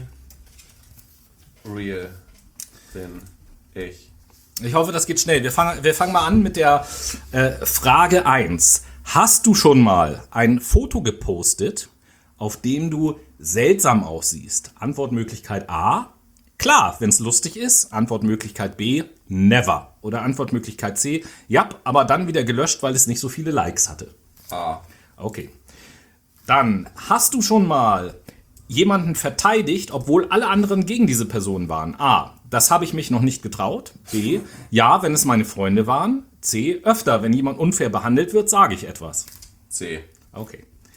real bin ich? Ich hoffe, das geht schnell. Wir fangen, wir fangen mal an mit der äh, Frage eins. Hast du schon mal ein Foto gepostet, auf dem du seltsam aussiehst? Antwortmöglichkeit A. Klar, wenn es lustig ist. Antwortmöglichkeit B. Never. Oder Antwortmöglichkeit C. Ja, aber dann wieder gelöscht, weil es nicht so viele Likes hatte. Ah. Okay. Dann hast du schon mal jemanden verteidigt, obwohl alle anderen gegen diese Person waren? A. Das habe ich mich noch nicht getraut. B. Ja, wenn es meine Freunde waren. C. Öfter, wenn jemand unfair behandelt wird, sage ich etwas. C. Okay.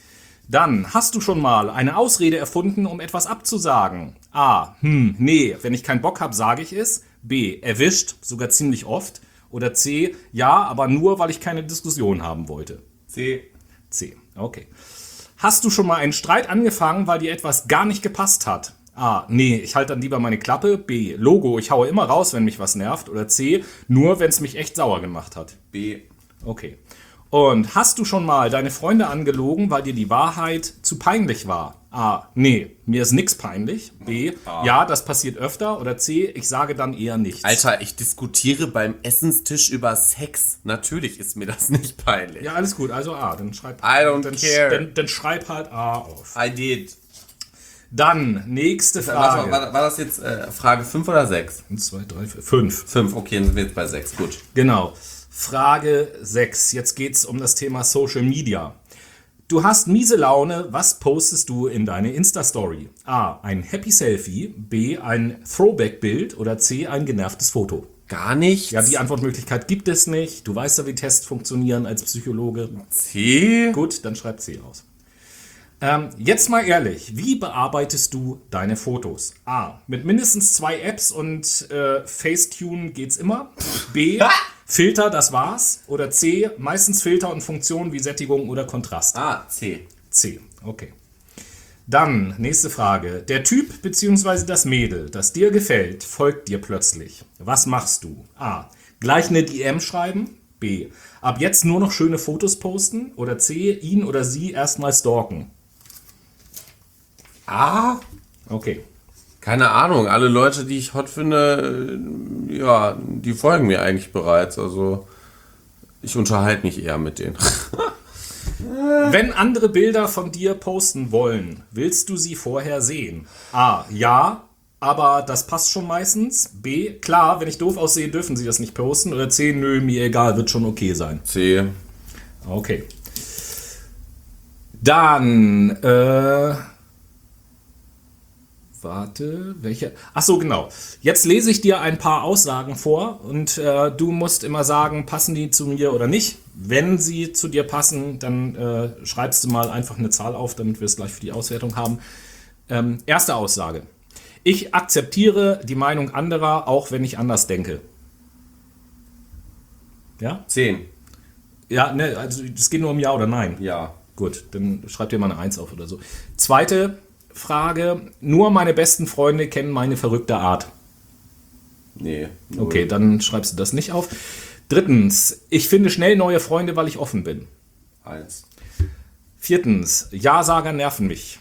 Dann hast du schon mal eine Ausrede erfunden, um etwas abzusagen. A. Hm, nee, wenn ich keinen Bock habe, sage ich es. B. Erwischt, sogar ziemlich oft. Oder C. Ja, aber nur, weil ich keine Diskussion haben wollte. C. C. Okay. Hast du schon mal einen Streit angefangen, weil dir etwas gar nicht gepasst hat? A. Nee, ich halte dann lieber meine Klappe. B. Logo, ich haue immer raus, wenn mich was nervt. Oder C. Nur, wenn es mich echt sauer gemacht hat. B. Okay. Und hast du schon mal deine Freunde angelogen, weil dir die Wahrheit zu peinlich war? A. Nee, mir ist nix peinlich. B. A. Ja, das passiert öfter. Oder C. Ich sage dann eher nichts. Alter, ich diskutiere beim Essenstisch über Sex. Natürlich ist mir das nicht peinlich. Ja, alles gut. Also A. Dann schreib, I don't dann, care. Dann, dann schreib halt A auf. I did. Dann, nächste Warte Frage. mal, war, war das jetzt äh, Frage fünf oder sechs? eins, zwei, drei, vier, fünf. fünf, okay, dann sind wir jetzt bei sechs. Gut. Genau. Frage sechs. Jetzt geht's um das Thema Social Media. Du hast miese Laune. Was postest du in deine Insta-Story? A. Ein Happy Selfie. B. Ein Throwback-Bild. Oder C. Ein genervtes Foto. Gar nichts. Ja, die Antwortmöglichkeit gibt es nicht. Du weißt ja, wie Tests funktionieren als Psychologe. C. Gut, dann schreib C aus. Ähm, jetzt mal ehrlich, wie bearbeitest du deine Fotos? A. Mit mindestens zwei Apps und äh, Facetune geht's immer. B. Filter, das war's. Oder C. Meistens Filter und Funktionen wie Sättigung oder Kontrast. Ah, C. C. Okay. Dann, nächste Frage. Der Typ bzw. das Mädel, das dir gefällt, folgt dir plötzlich. Was machst du? A. Gleich eine D M schreiben. B. Ab jetzt nur noch schöne Fotos posten. Oder C. Ihn oder sie erstmal stalken. A. Okay. Keine Ahnung. Alle Leute, die ich hot finde, äh, ja, die folgen mir eigentlich bereits. Also, ich unterhalte mich eher mit denen. Wenn andere Bilder von dir posten wollen, willst du sie vorher sehen? A. Ja, aber das passt schon meistens. B. Klar, wenn ich doof aussehe, dürfen sie das nicht posten. Oder C. Nö, mir egal, wird schon okay sein. C. Okay. Dann, äh... Warte, welche? Ach so, genau. Jetzt lese ich dir ein paar Aussagen vor und äh, du musst immer sagen, passen die zu mir oder nicht. Wenn sie zu dir passen, dann äh, schreibst du mal einfach eine Zahl auf, damit wir es gleich für die Auswertung haben. Ähm, erste Aussage. Ich akzeptiere die Meinung anderer, auch wenn ich anders denke. Ja? zehn. Ja, ne, also es geht nur um Ja oder Nein. Ja. Gut, dann schreib dir mal eine eins auf oder so. Zweite Frage. Nur meine besten Freunde kennen meine verrückte Art. Nee. null. Okay, dann schreibst du das nicht auf. Drittens. Ich finde schnell neue Freunde, weil ich offen bin. Eins. Viertens. Ja-Sager nerven mich.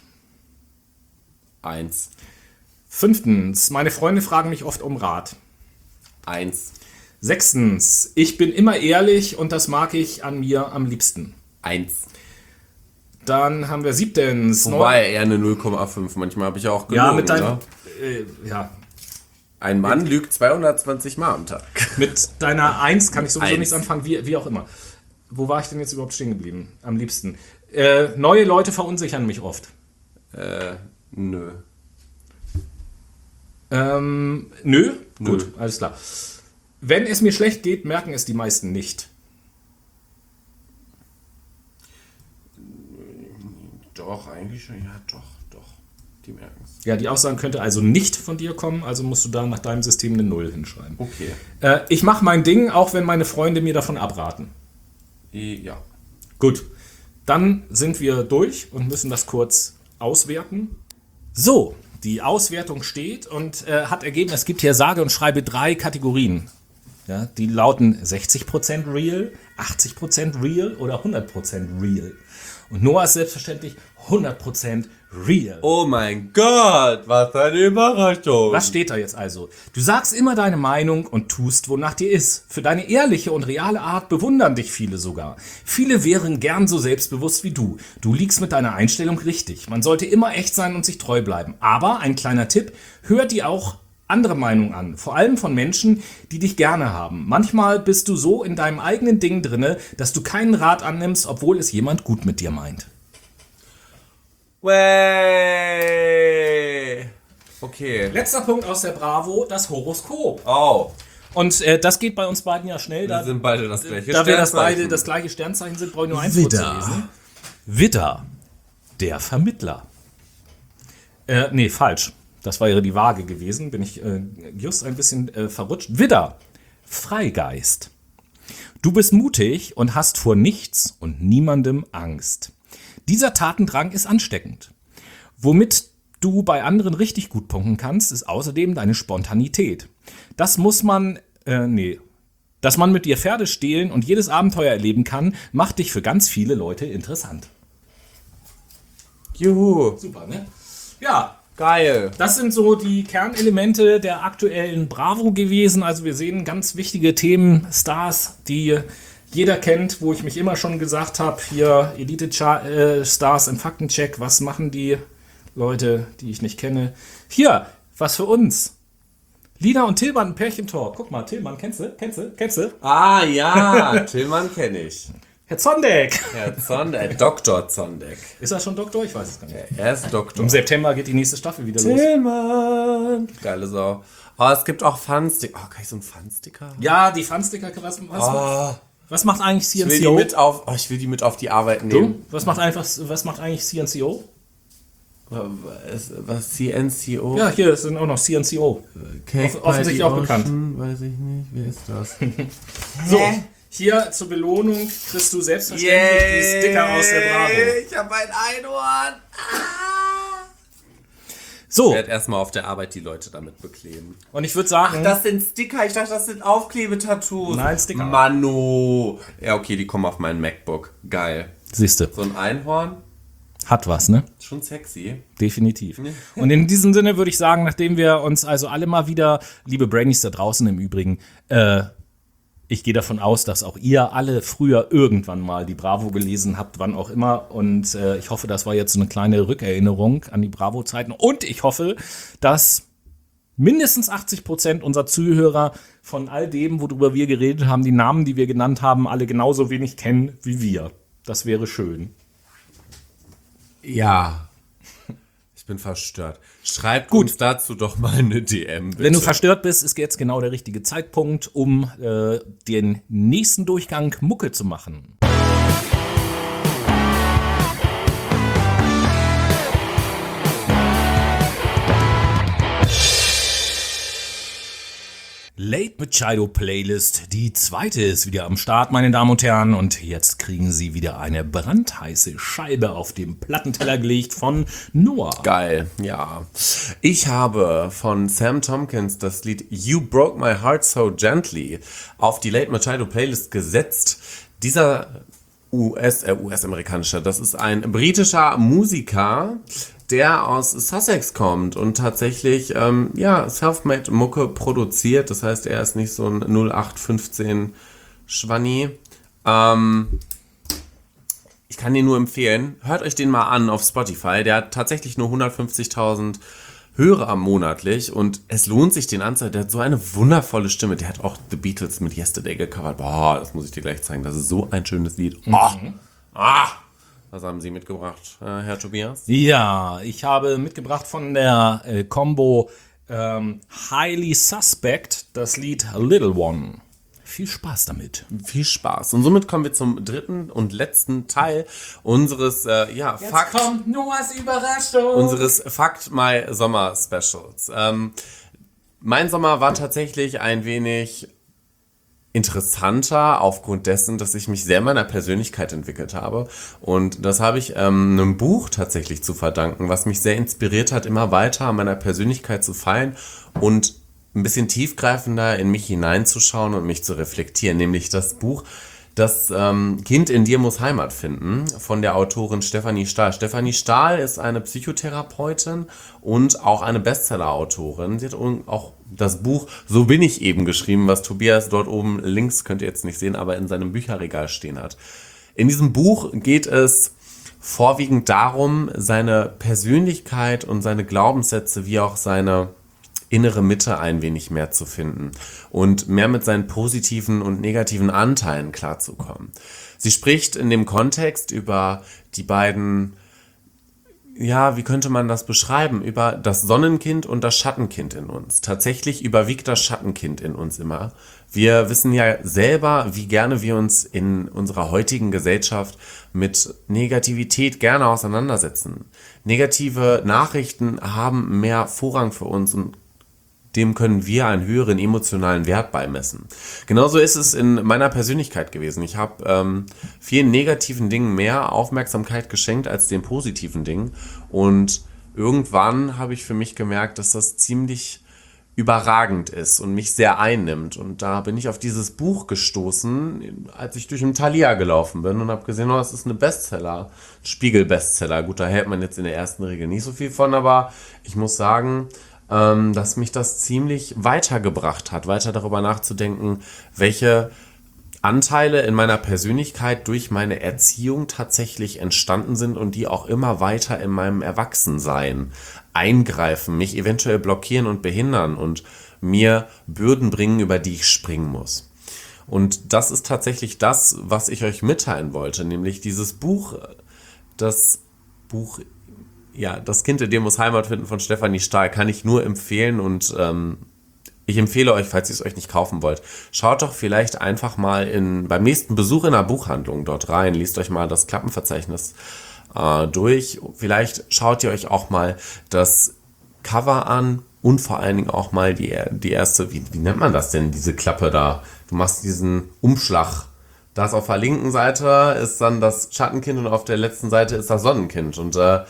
Eins. Fünftens. Meine Freunde fragen mich oft um Rat. Eins. Sechstens. Ich bin immer ehrlich und das mag ich an mir am liebsten. Eins. Dann haben wir siebtens. Wobei, eher eine null Komma fünf. Manchmal habe ich auch gelogen. Ja, mit deinem, ne? äh, ja, Ein Mann lügt zweihundertzwanzig Mal am Tag. mit deiner eins kann ich sowieso Eins. nichts anfangen, wie, wie auch immer. Wo war ich denn jetzt überhaupt stehen geblieben? Am liebsten. Äh, neue Leute verunsichern mich oft. Äh, nö. Ähm, nö? Nö. Gut, alles klar. Wenn es mir schlecht geht, merken es die meisten nicht. Doch, eigentlich schon. Ja, doch, doch. Die merken es. Ja, die Aussage könnte also nicht von dir kommen, also musst du da nach deinem System eine Null hinschreiben. Okay. Äh, ich mache mein Ding, auch wenn meine Freunde mir davon abraten. Ja. Gut, dann sind wir durch und müssen das kurz auswerten. So, die Auswertung steht und äh, hat ergeben, es gibt hier sage und schreibe drei Kategorien. Ja, die lauten sechzig Prozent real, achtzig Prozent real oder hundert Prozent real. Und Noah ist selbstverständlich hundert Prozent real. Oh mein Gott, was eine Überraschung. Was steht da jetzt also? Du sagst immer deine Meinung und tust, wonach dir ist. Für deine ehrliche und reale Art bewundern dich viele sogar. Viele wären gern so selbstbewusst wie du. Du liegst mit deiner Einstellung richtig. Man sollte immer echt sein und sich treu bleiben. Aber, ein kleiner Tipp, hör dir auch andere Meinungen an. Vor allem von Menschen, die dich gerne haben. Manchmal bist du so in deinem eigenen Ding drinne, dass du keinen Rat annimmst, obwohl es jemand gut mit dir meint. Way. Okay. Letzter Punkt aus der Bravo, das Horoskop. Oh. Und äh, das geht bei uns beiden ja schnell. Wir Da, sind beide das gleiche da wir das Sternzeichen. beide das gleiche Sternzeichen sind, brauche ich nur eins Widder. vorzulesen. Widder. Der Vermittler. Äh, nee, falsch. Das wäre die Waage gewesen. Bin ich äh, just ein bisschen äh, verrutscht. Widder. Freigeist. Du bist mutig und hast vor nichts und niemandem Angst. Dieser Tatendrang ist ansteckend. Womit du bei anderen richtig gut punkten kannst, ist außerdem deine Spontanität. Das muss man, äh, nee, dass man mit dir Pferde stehlen und jedes Abenteuer erleben kann, macht dich für ganz viele Leute interessant. Juhu. Super, ne? Ja, Geil. das sind so die Kernelemente der aktuellen Bravo gewesen. Also wir sehen ganz wichtige Themen, Stars, die jeder kennt, wo ich mich immer schon gesagt habe, hier Elite-Stars im Faktencheck, was machen die Leute, die ich nicht kenne? Hier, was für uns. Lina und Tillmann, ein Pärchentor. Guck mal, Tillmann, kennst du? Kennst du? Kennst du? Ah ja, Tillmann kenne ich. Herr Zondeck. Herr Zondeck, Doktor Zondeck. Ist er schon Doktor? Ich weiß es gar nicht. Er ist Doktor. Im September geht die nächste Staffel wieder los. Tillmann. Geile Sau. Oh, es gibt auch Fun-Sticker. Oh, kann ich so einen Fun-Sticker? Ja, die Funsticker, was, was, Oh, was macht eigentlich ich will die C N C O? mit auf, oh, ich will die mit auf die Arbeit nehmen. Du? Was macht einfach, was macht eigentlich C N C O? Was, was C N C O? Ja, hier sind auch noch C N C O. Cake off- offensichtlich by the auch bekannt. Ocean, weiß ich nicht. Wer ist das? So, hier zur Belohnung kriegst du selbstverständlich die Sticker aus der Bravo. Ich habe ein Einhorn. So, Ich werde erstmal auf der Arbeit die Leute damit bekleben. und ich würde sagen, Das sind Sticker. Ich dachte, das sind Aufklebetattoos. Nein, Sticker. Mano. Ja, okay, die kommen auf meinen MacBook. Geil. siehste, So ein Einhorn. hat was, ne? Schon sexy. Definitiv. Und in diesem Sinne würde ich sagen, nachdem wir uns also alle mal wieder, liebe Brainies da draußen im Übrigen, äh, ich gehe davon aus, dass auch ihr alle früher irgendwann mal die Bravo gelesen habt, wann auch immer. Und äh, ich hoffe, das war jetzt so eine kleine Rückerinnerung an die Bravo-Zeiten. Und ich hoffe, dass mindestens achtzig Prozent unserer Zuhörer von all dem, worüber wir geredet haben, die Namen, die wir genannt haben, alle genauso wenig kennen wie wir. Das wäre schön. Ja. Ich bin verstört. Schreibt uns dazu doch mal eine D M, bitte. Wenn du verstört bist, ist jetzt genau der richtige Zeitpunkt, um äh, den nächsten Durchgang Mucke zu machen. Late Machado Playlist, die zweite ist wieder am Start, meine Damen und Herren. Und jetzt kriegen Sie wieder eine brandheiße Scheibe auf dem Plattenteller gelegt von Noah. Geil, ja. Ich habe von Sam Tompkins das Lied You Broke My Heart So Gently auf die Late Machado Playlist gesetzt. Dieser U S, äh, U S-amerikanischer, das ist ein britischer Musiker, der aus Sussex kommt und tatsächlich ähm, ja, Selfmade-Mucke produziert. Das heißt, er ist nicht so ein null acht fünfzehn Schwanni. Ähm, ich kann den nur empfehlen. Hört euch den mal an auf Spotify. Der hat tatsächlich nur hundertfünfzigtausend Hörer monatlich und es lohnt sich, den anzuhören. Der hat so eine wundervolle Stimme. Der hat auch The Beatles mit Yesterday gecovert. Boah, das muss ich dir gleich zeigen. Das ist so ein schönes Lied. Oh. Ah. Was haben Sie mitgebracht, äh, Herr Tobias? Ja, ich habe mitgebracht von der äh, Combo ähm, Highly Suspect das Lied Little One. Viel Spaß damit. Viel Spaß. Und somit kommen wir zum dritten und letzten Teil unseres, äh, ja, Fakt, kommt Noahs Überraschung. unseres Fakt My Sommer Specials. Ähm, mein Sommer war tatsächlich ein wenig interessanter aufgrund dessen, dass ich mich sehr meiner Persönlichkeit entwickelt habe. Und das habe ich ähm, einem Buch tatsächlich zu verdanken, was mich sehr inspiriert hat, immer weiter an meiner Persönlichkeit zu feilen und ein bisschen tiefgreifender in mich hineinzuschauen und mich zu reflektieren. Nämlich das Buch Das ähm, Kind in dir muss Heimat finden von der Autorin Stefanie Stahl. Stefanie Stahl ist eine Psychotherapeutin und auch eine Bestseller-Autorin. Sie hat auch das Buch So bin ich eben geschrieben, was Tobias dort oben links, könnt ihr jetzt nicht sehen, aber in seinem Bücherregal stehen hat. In diesem Buch geht es vorwiegend darum, seine Persönlichkeit und seine Glaubenssätze wie auch seine innere Mitte ein wenig mehr zu finden und mehr mit seinen positiven und negativen Anteilen klarzukommen. Sie spricht in dem Kontext über die beiden ja, wie könnte man das beschreiben? Über das Sonnenkind und das Schattenkind in uns. Tatsächlich überwiegt das Schattenkind in uns immer. Wir wissen ja selber, wie gerne wir uns in unserer heutigen Gesellschaft mit Negativität gerne auseinandersetzen. Negative Nachrichten haben mehr Vorrang für uns und dem können wir einen höheren emotionalen Wert beimessen. Genauso ist es in meiner Persönlichkeit gewesen. Ich habe ähm, vielen negativen Dingen mehr Aufmerksamkeit geschenkt als den positiven Dingen. Und irgendwann habe ich für mich gemerkt, dass das ziemlich überragend ist und mich sehr einnimmt. Und da bin ich auf dieses Buch gestoßen, als ich durch den Thalia gelaufen bin und habe gesehen, oh, das ist eine Bestseller, Spiegel-Bestseller. Gut, da hält man jetzt in der ersten Regel nicht so viel von, aber ich muss sagen, dass mich das ziemlich weitergebracht hat, weiter darüber nachzudenken, welche Anteile in meiner Persönlichkeit durch meine Erziehung tatsächlich entstanden sind und die auch immer weiter in meinem Erwachsensein eingreifen, mich eventuell blockieren und behindern und mir Bürden bringen, über die ich springen muss. Und das ist tatsächlich das, was ich euch mitteilen wollte, nämlich dieses Buch, das Buch Ja, Das Kind in dir muss Heimat finden von Stefanie Stahl kann ich nur empfehlen und ähm, ich empfehle euch, falls ihr es euch nicht kaufen wollt, schaut doch vielleicht einfach mal in, beim nächsten Besuch in einer Buchhandlung dort rein, liest euch mal das Klappenverzeichnis äh, durch. Vielleicht schaut ihr euch auch mal das Cover an und vor allen Dingen auch mal die, die erste, wie, wie nennt man das denn, diese Klappe da? Du machst diesen Umschlag. Das auf der linken Seite ist dann das Schattenkind und auf der letzten Seite ist das Sonnenkind und äh,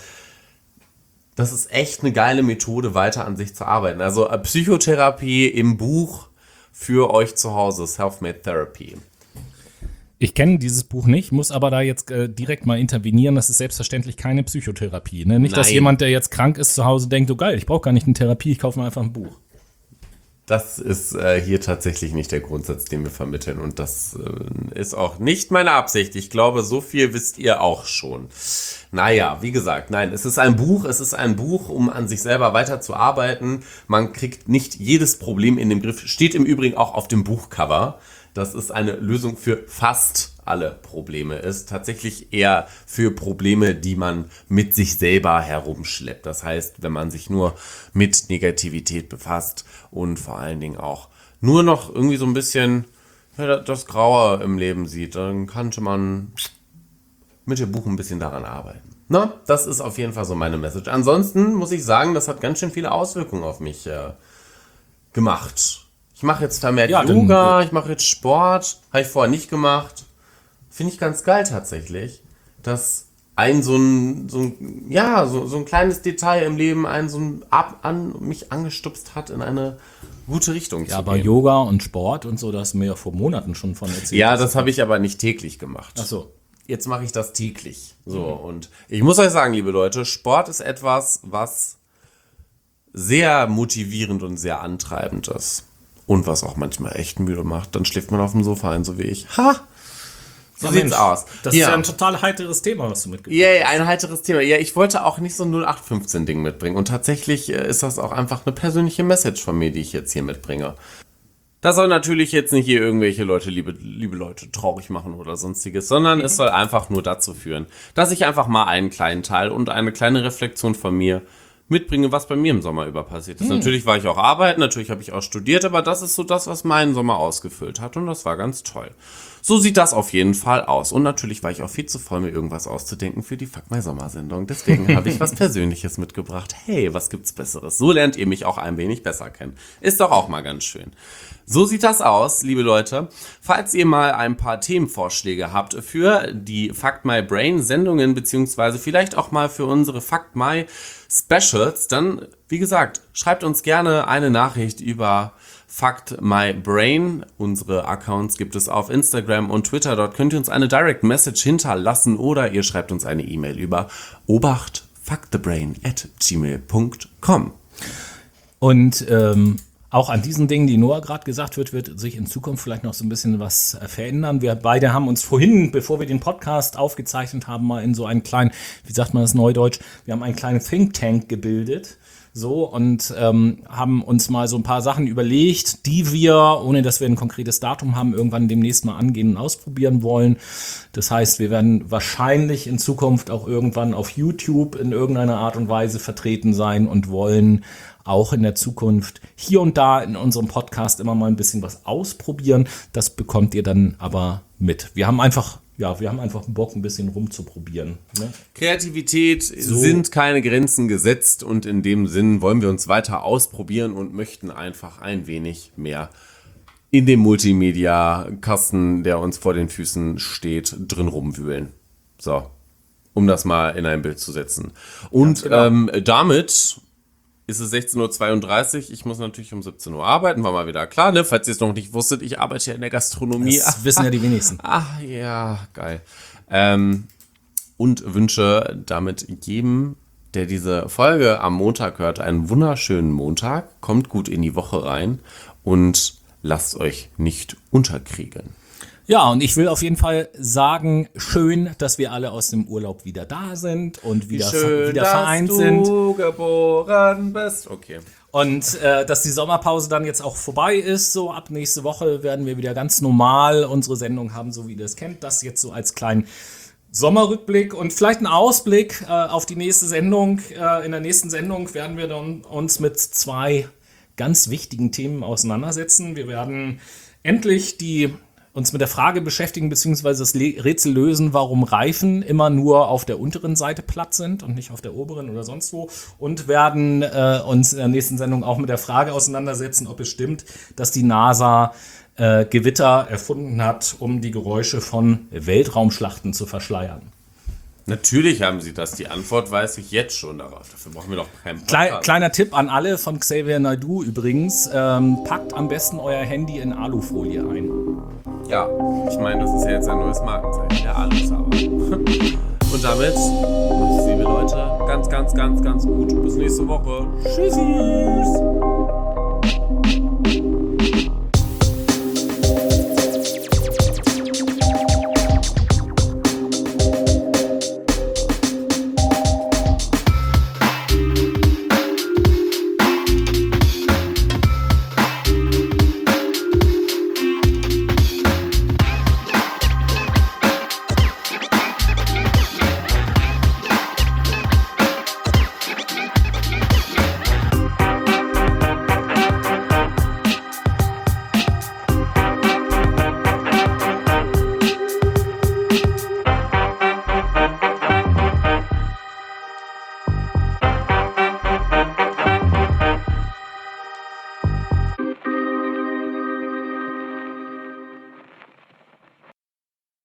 das ist echt eine geile Methode, weiter an sich zu arbeiten. Also Psychotherapie im Buch für euch zu Hause, Self-Made Therapy. Ich kenne dieses Buch nicht, muss aber da jetzt äh, direkt mal intervenieren. Das ist selbstverständlich keine Psychotherapie. Ne? Nicht, dass Nein. jemand, der jetzt krank ist, zu Hause denkt, oh geil, ich brauche gar nicht eine Therapie, ich kaufe mir einfach ein Buch. Das ist äh, hier tatsächlich nicht der Grundsatz, den wir vermitteln. Und das äh, ist auch nicht meine Absicht. Ich glaube, so viel wisst ihr auch schon. Naja, wie gesagt, nein, es ist ein Buch. Es ist ein Buch, um an sich selber weiterzuarbeiten. Man kriegt nicht jedes Problem in den Griff. Steht im Übrigen auch auf dem Buchcover. Das ist eine Lösung für fast alle Probleme. Ist tatsächlich eher für Probleme, die man mit sich selber herumschleppt. Das heißt, wenn man sich nur mit Negativität befasst und vor allen Dingen auch nur noch irgendwie so ein bisschen ja, das Graue im Leben sieht, dann könnte man mit dem Buch ein bisschen daran arbeiten. Na, das ist auf jeden Fall so meine Message. Ansonsten muss ich sagen, das hat ganz schön viele Auswirkungen auf mich äh, gemacht. Ich mache jetzt vermehrt Ja, Yoga, dann, ich mache jetzt Sport, habe ich vorher nicht gemacht. Finde ich ganz geil tatsächlich, dass ein so ein, so ein, ja, so, so ein kleines Detail im Leben einen so ein ab an mich angestupst hat, in eine gute Richtung Ja, zu aber gehen. Yoga und Sport und so, da hast du mir ja vor Monaten schon von erzählt. Ja, das habe ich aber nicht täglich gemacht. Ach so. Jetzt mache ich das täglich. So, und ich muss euch sagen, liebe Leute, Sport ist etwas, was sehr motivierend und sehr antreibend ist. Und was auch manchmal echt müde macht. Dann schläft man auf dem Sofa ein, so wie ich. Ha! So Ja, sieht's Mensch, aus. Das ist ja ein total heiteres Thema, was du mitgebracht Yay, ein heiteres Thema. Ja, ich wollte auch nicht so ein null acht fünfzehn Ding mitbringen. Und tatsächlich äh, ist das auch einfach eine persönliche Message von mir, die ich jetzt hier mitbringe. Das soll natürlich jetzt nicht hier irgendwelche Leute, liebe, liebe Leute, traurig machen oder sonstiges, sondern es soll einfach nur dazu führen, dass ich einfach mal einen kleinen Teil und eine kleine Reflexion von mir mitbringe, was bei mir im Sommer über passiert ist. Hm. Natürlich war ich auch arbeiten, natürlich habe ich auch studiert, aber das ist so das, was meinen Sommer ausgefüllt hat und das war ganz toll. So sieht das auf jeden Fall aus. Und natürlich war ich auch viel zu voll, mir irgendwas auszudenken für die Fuck My Sommersendung. Deswegen habe ich was Persönliches mitgebracht. Hey, was gibt's Besseres? So lernt ihr mich auch ein wenig besser kennen. Ist doch auch mal ganz schön. So sieht das aus, liebe Leute. Falls ihr mal ein paar Themenvorschläge habt für die Fuck My Brain Sendungen, beziehungsweise vielleicht auch mal für unsere Fuck My Specials, dann, wie gesagt, schreibt uns gerne eine Nachricht über Fuck My Brain. Unsere Accounts gibt es auf Instagram und Twitter. Dort könnt ihr uns eine Direct Message hinterlassen oder ihr schreibt uns eine E-Mail über obacht fuckthebrain at gmail punkt com. Und ähm, auch an diesen Dingen, die Noah gerade gesagt wird, wird sich in Zukunft vielleicht noch so ein bisschen was verändern. Wir beide haben uns vorhin, bevor wir den Podcast aufgezeichnet haben, mal in so einen kleinen, wie sagt man das neudeutsch, wir haben einen kleinen Think Tank gebildet. So, und ähm, haben uns mal so ein paar Sachen überlegt, die wir, ohne dass wir ein konkretes Datum haben, irgendwann demnächst mal angehen und ausprobieren wollen. Das heißt, wir werden wahrscheinlich in Zukunft auch irgendwann auf YouTube in irgendeiner Art und Weise vertreten sein und wollen auch in der Zukunft hier und da in unserem Podcast immer mal ein bisschen was ausprobieren. Das bekommt ihr dann aber mit. Wir haben einfach Ja, wir haben einfach Bock, ein bisschen rumzuprobieren. Ne? Kreativität sind keine Grenzen gesetzt und in dem Sinn wollen wir uns weiter ausprobieren und möchten einfach ein wenig mehr in dem Multimedia-Kasten, der uns vor den Füßen steht, drin rumwühlen. So, um das mal in ein Bild zu setzen. Und genau. ähm, damit ist es sechzehn Uhr zweiunddreißig. Ich muss natürlich um siebzehn Uhr arbeiten, war mal wieder klar, ne? Falls ihr es noch nicht wusstet, ich arbeite ja in der Gastronomie. Das wissen ja die wenigsten. Ach ja, geil. Ähm, und wünsche damit jedem, der diese Folge am Montag hört, einen wunderschönen Montag. Kommt gut in die Woche rein und lasst euch nicht unterkriegen. Ja, und ich will auf jeden Fall sagen, schön, dass wir alle aus dem Urlaub wieder da sind und wieder, Schön, wieder dass vereint du sind. geboren bist. Okay. Und äh, dass die Sommerpause dann jetzt auch vorbei ist. So ab nächste Woche werden wir wieder ganz normal unsere Sendung haben, so wie ihr das kennt. Das jetzt so als kleinen Sommerrückblick und vielleicht ein Ausblick äh, auf die nächste Sendung. Äh, in der nächsten Sendung werden wir dann uns mit zwei ganz wichtigen Themen auseinandersetzen. Wir werden endlich die uns mit der Frage beschäftigen, beziehungsweise das Le- Rätsel lösen, warum Reifen immer nur auf der unteren Seite platt sind und nicht auf der oberen oder sonst wo. Und werden äh, uns in der nächsten Sendung auch mit der Frage auseinandersetzen, ob es stimmt, dass die NASA äh, Gewitter erfunden hat, um die Geräusche von Weltraumschlachten zu verschleiern. Natürlich haben sie das. Die Antwort weiß ich jetzt schon darauf. Dafür brauchen wir doch keinen Klei- Podcast. kleiner Tipp an alle von Xavier Naidoo übrigens. Ähm, packt am besten euer Handy in Alufolie ein. Ja, ich meine, das ist ja jetzt ein neues Markenzeichen. Der Alusauer. Und damit macht's, liebe Leute, ganz, ganz, ganz, ganz gut. Bis nächste Woche. Tschüssi.